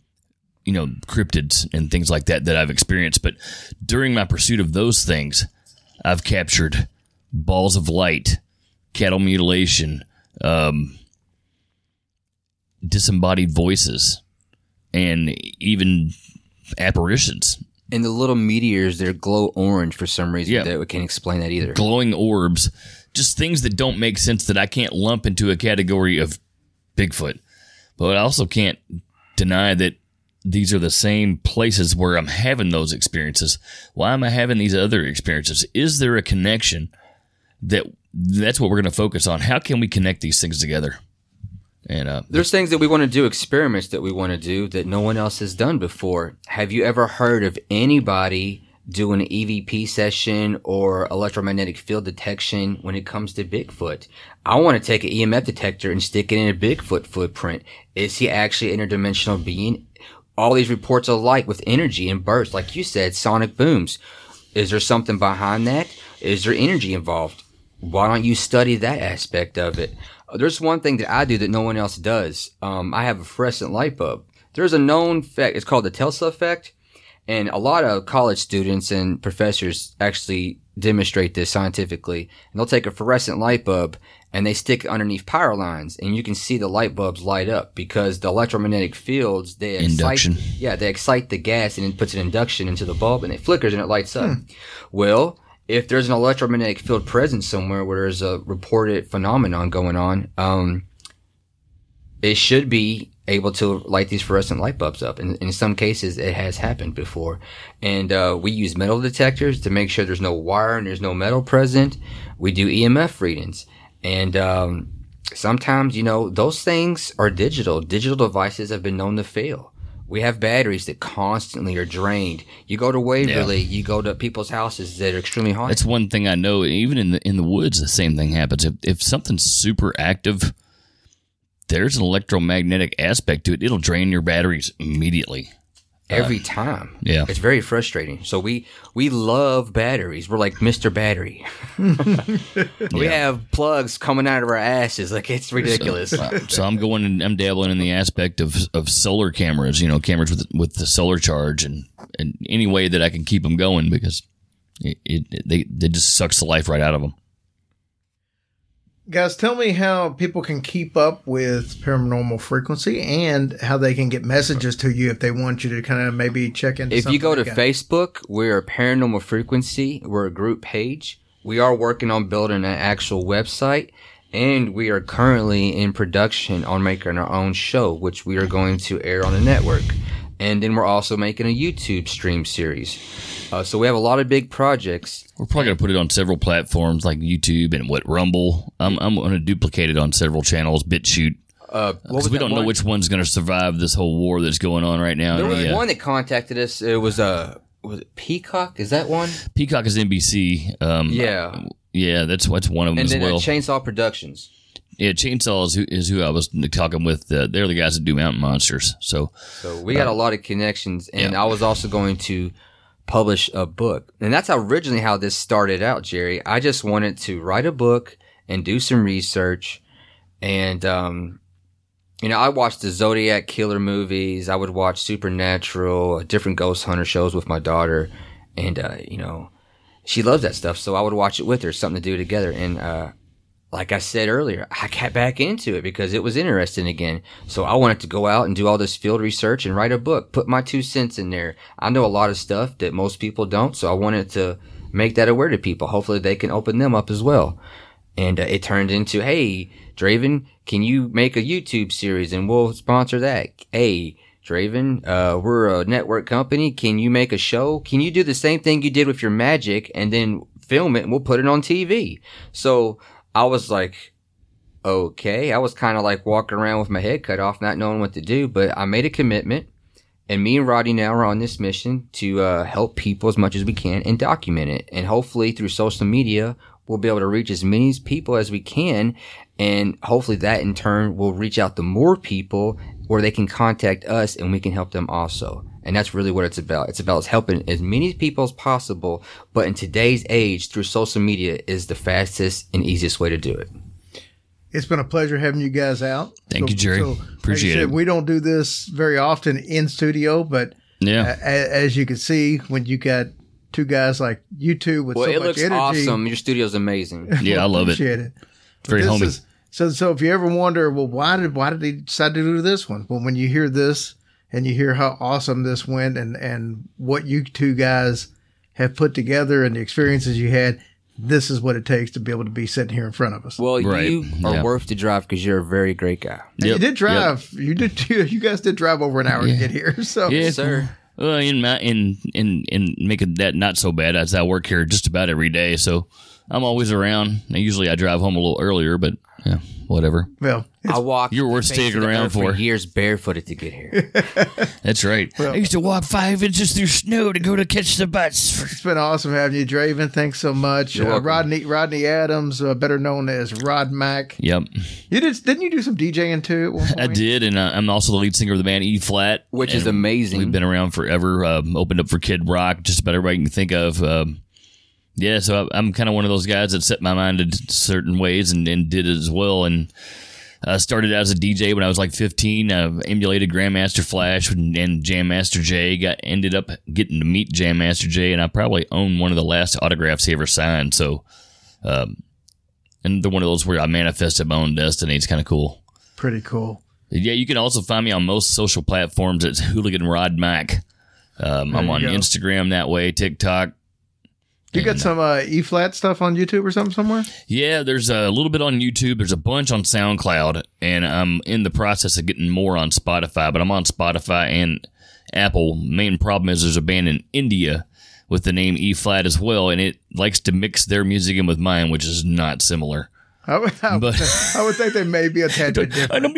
cryptids and things like that I've experienced, but during my pursuit of those things, I've captured balls of light, cattle mutilation, disembodied voices, and even apparitions. And the little meteors, they glow orange for some reason. Yeah. That we can't explain that either. Glowing orbs, just things that don't make sense that I can't lump into a category of Bigfoot. But I also can't deny that these are the same places where I'm having those experiences. Why am I having these other experiences? Is there a connection? That's what we're going to focus on. How can we connect these things together? And there's things that we want to do, experiments that we want to do that no one else has done before. Have you ever heard of anybody doing an EVP session or electromagnetic field detection when it comes to Bigfoot? I want to take an EMF detector and stick it in a Bigfoot footprint. Is he actually an interdimensional being? All these reports of light with energy and bursts, like you said, sonic booms. Is there something behind that? Is there energy involved? Why don't you study that aspect of it? There's one thing that I do that no one else does. I have a fluorescent light bulb. There's a known effect. It's called the Tesla effect. And a lot of college students and professors actually demonstrate this scientifically. And they'll take a fluorescent light bulb and they stick it underneath power lines. And you can see the light bulbs light up because the electromagnetic fields, they excite the gas and it puts an induction into the bulb and it flickers and it lights up. Well, if there's an electromagnetic field present somewhere where there's a reported phenomenon going on, it should be able to light these fluorescent light bulbs up. And in some cases, it has happened before. And we use metal detectors to make sure there's no wire and there's no metal present. We do EMF readings. And sometimes, those things are digital. Digital devices have been known to fail. We have batteries that constantly are drained. You go to Waverly, you go to people's houses that are extremely haunted. that's one thing I know. Even in the woods, the same thing happens. If something's super active, there's an electromagnetic aspect to it. It'll drain your batteries immediately. Every time. Yeah. It's very frustrating. So we love batteries. We're like Mr. Battery. We have plugs coming out of our asses. Like, it's ridiculous. So I'm dabbling in the aspect of solar cameras, cameras with the solar charge and any way that I can keep them going because they just sucks the life right out of them. Guys, tell me how people can keep up with Paranormal Frequency and how they can get messages to you if they want you to kind of maybe check into If you go to like Facebook, we're Paranormal Frequency. We're a group page. We are working on building an actual website, and we are currently in production on making our own show, which we are going to air on the network. And then we're also making a YouTube stream series. So we have a lot of big projects. We're probably going to put it on several platforms like YouTube and Rumble. I'm going to duplicate it on several channels, BitChute. Because we don't know which one's going to survive this whole war that's going on right now. There was one that contacted us. It was it Peacock? Is that one? Peacock is NBC. Yeah, that's one of them as well. And then Chainsaw Productions. Yeah, Chainsaw is who I was talking with. They're the guys that do Mountain Monsters. So we got a lot of connections, and I was also going to publish a book. And that's originally how this started out, Jerry. I just wanted to write a book and do some research. And, I watched the Zodiac Killer movies. I would watch Supernatural, different ghost hunter shows with my daughter. And, she loves that stuff. So I would watch it with her, something to do together. And, like I said earlier, I got back into it because it was interesting again. So I wanted to go out and do all this field research and write a book, put my 2 cents in there. I know a lot of stuff that most people don't, so I wanted to make that aware to people. Hopefully they can open them up as well. And it turned into, hey, Draven, can you make a YouTube series and we'll sponsor that? Hey, Draven, we're a network company. Can you make a show? Can you do the same thing you did with your magic and then film it and we'll put it on TV? So I was like, okay. I was kind of like walking around with my head cut off, not knowing what to do, but I made a commitment. And me and Roddy now are on this mission to help people as much as we can and document it. And hopefully through social media, we'll be able to reach as many people as we can. And hopefully that in turn will reach out to more people where they can contact us and we can help them also. And that's really what it's about. It's about helping as many people as possible. But in today's age, through social media is the fastest and easiest way to do it. It's been a pleasure having you guys out. Thank you, Jerry. Appreciate it. We don't do this very often in studio, but as you can see, when you got two guys like you two with so much energy. Well, it looks awesome. Your studio's amazing. Yeah, I love it. Appreciate it. Very homey. So if you ever wonder, well, why did they decide to do this one? Well, when you hear this and you hear how awesome this went and what you two guys have put together and the experiences you had, this is what it takes to be able to be sitting here in front of us. Well, Right. you are Yeah. worth the drive because you're a very great guy. And you Yep. did drive. You did too. You guys did drive over an hour to get here. So Yeah, Sir. Well, in making that not so bad, as I work here just about every day, so I'm always around. Now, usually I drive home a little earlier, but yeah, whatever. well, I walked. You're worth the face sticking of the around earth for. years barefooted to get here. That's right. I used to walk 5 inches through snow to go to catch the bus. it's been awesome having you, Draven. Thanks so much. You're welcome. Rodney Adams, better known as Rod Mack. Yep, Didn't you do some DJing too at one point? I did, and I'm also the lead singer of the band E Flat, Which is and amazing. We've been around forever. Opened up for Kid Rock, just about everybody you can think of. Yeah, so I'm kind of one of those guys that set my mind in certain ways and did it as well. And I started out as a DJ when I was like 15. I emulated Grandmaster Flash and Jam Master Jay. Ended up getting to meet Jam Master Jay, and I probably own one of the last autographs he ever signed. So, and they're one of those where I manifested my own destiny. It's kind of cool. Pretty cool. Yeah, you can also find me on most social platforms. It's Hooligan Rod Mack. I'm on you go. Instagram that way, TikTok. You got some E-flat stuff on YouTube or something somewhere? Yeah, there's a little bit on YouTube. There's a bunch on SoundCloud, and I'm in the process of getting more on Spotify, but I'm on Spotify and Apple. Main problem is there's a band in India with the name E-flat as well, and it likes to mix their music in with mine, which is not similar. I would think they may be a tad bit different.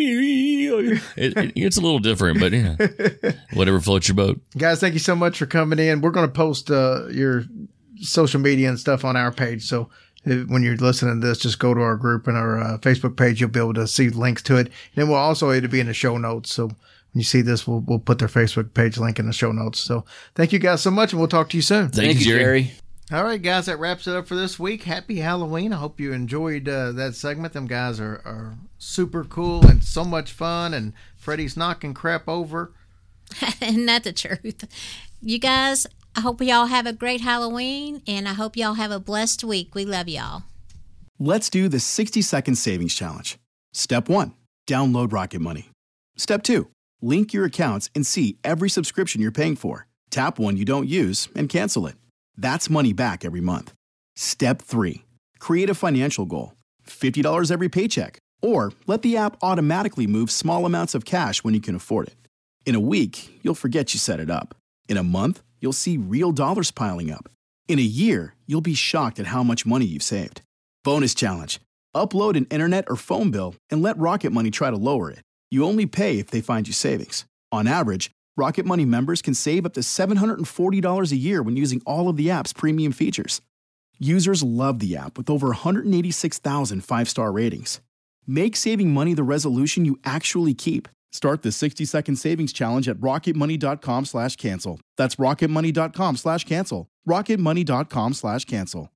It's a little different, but yeah, whatever floats your boat. Guys, thank you so much for coming in. We're going to post your social media and stuff on our page. So when you're listening to this, just go to our group and our Facebook page. You'll be able to see links to it. And then we'll also, it'll be in the show notes. So when you see this, we'll put their Facebook page link in the show notes. So thank you guys so much, and we'll talk to you soon. Thank you, Jerry. All right, guys, that wraps it up for this week. Happy Halloween. I hope you enjoyed that segment. Them guys are super cool and so much fun, and Freddie's knocking crap over. Isn't that the truth? You guys, I hope y'all have a great Halloween, and I hope y'all have a blessed week. We love y'all. Let's do the 60-second savings challenge. Step 1, download Rocket Money. Step 2, link your accounts and see every subscription you're paying for. Tap one you don't use and cancel it. That's money back every month. Step 3, create a financial goal. $50 every paycheck. Or let the app automatically move small amounts of cash when you can afford it. In a week, you'll forget you set it up. In a month, you'll see real dollars piling up. In a year, you'll be shocked at how much money you've saved. Bonus challenge. Upload an internet or phone bill and let Rocket Money try to lower it. You only pay if they find you savings. On average, Rocket Money members can save up to $740 a year when using all of the app's premium features. Users love the app with over 186,000 5-star ratings. Make saving money the resolution you actually keep. Start the 60-second savings challenge at rocketmoney.com/cancel. That's rocketmoney.com/cancel. rocketmoney.com/cancel.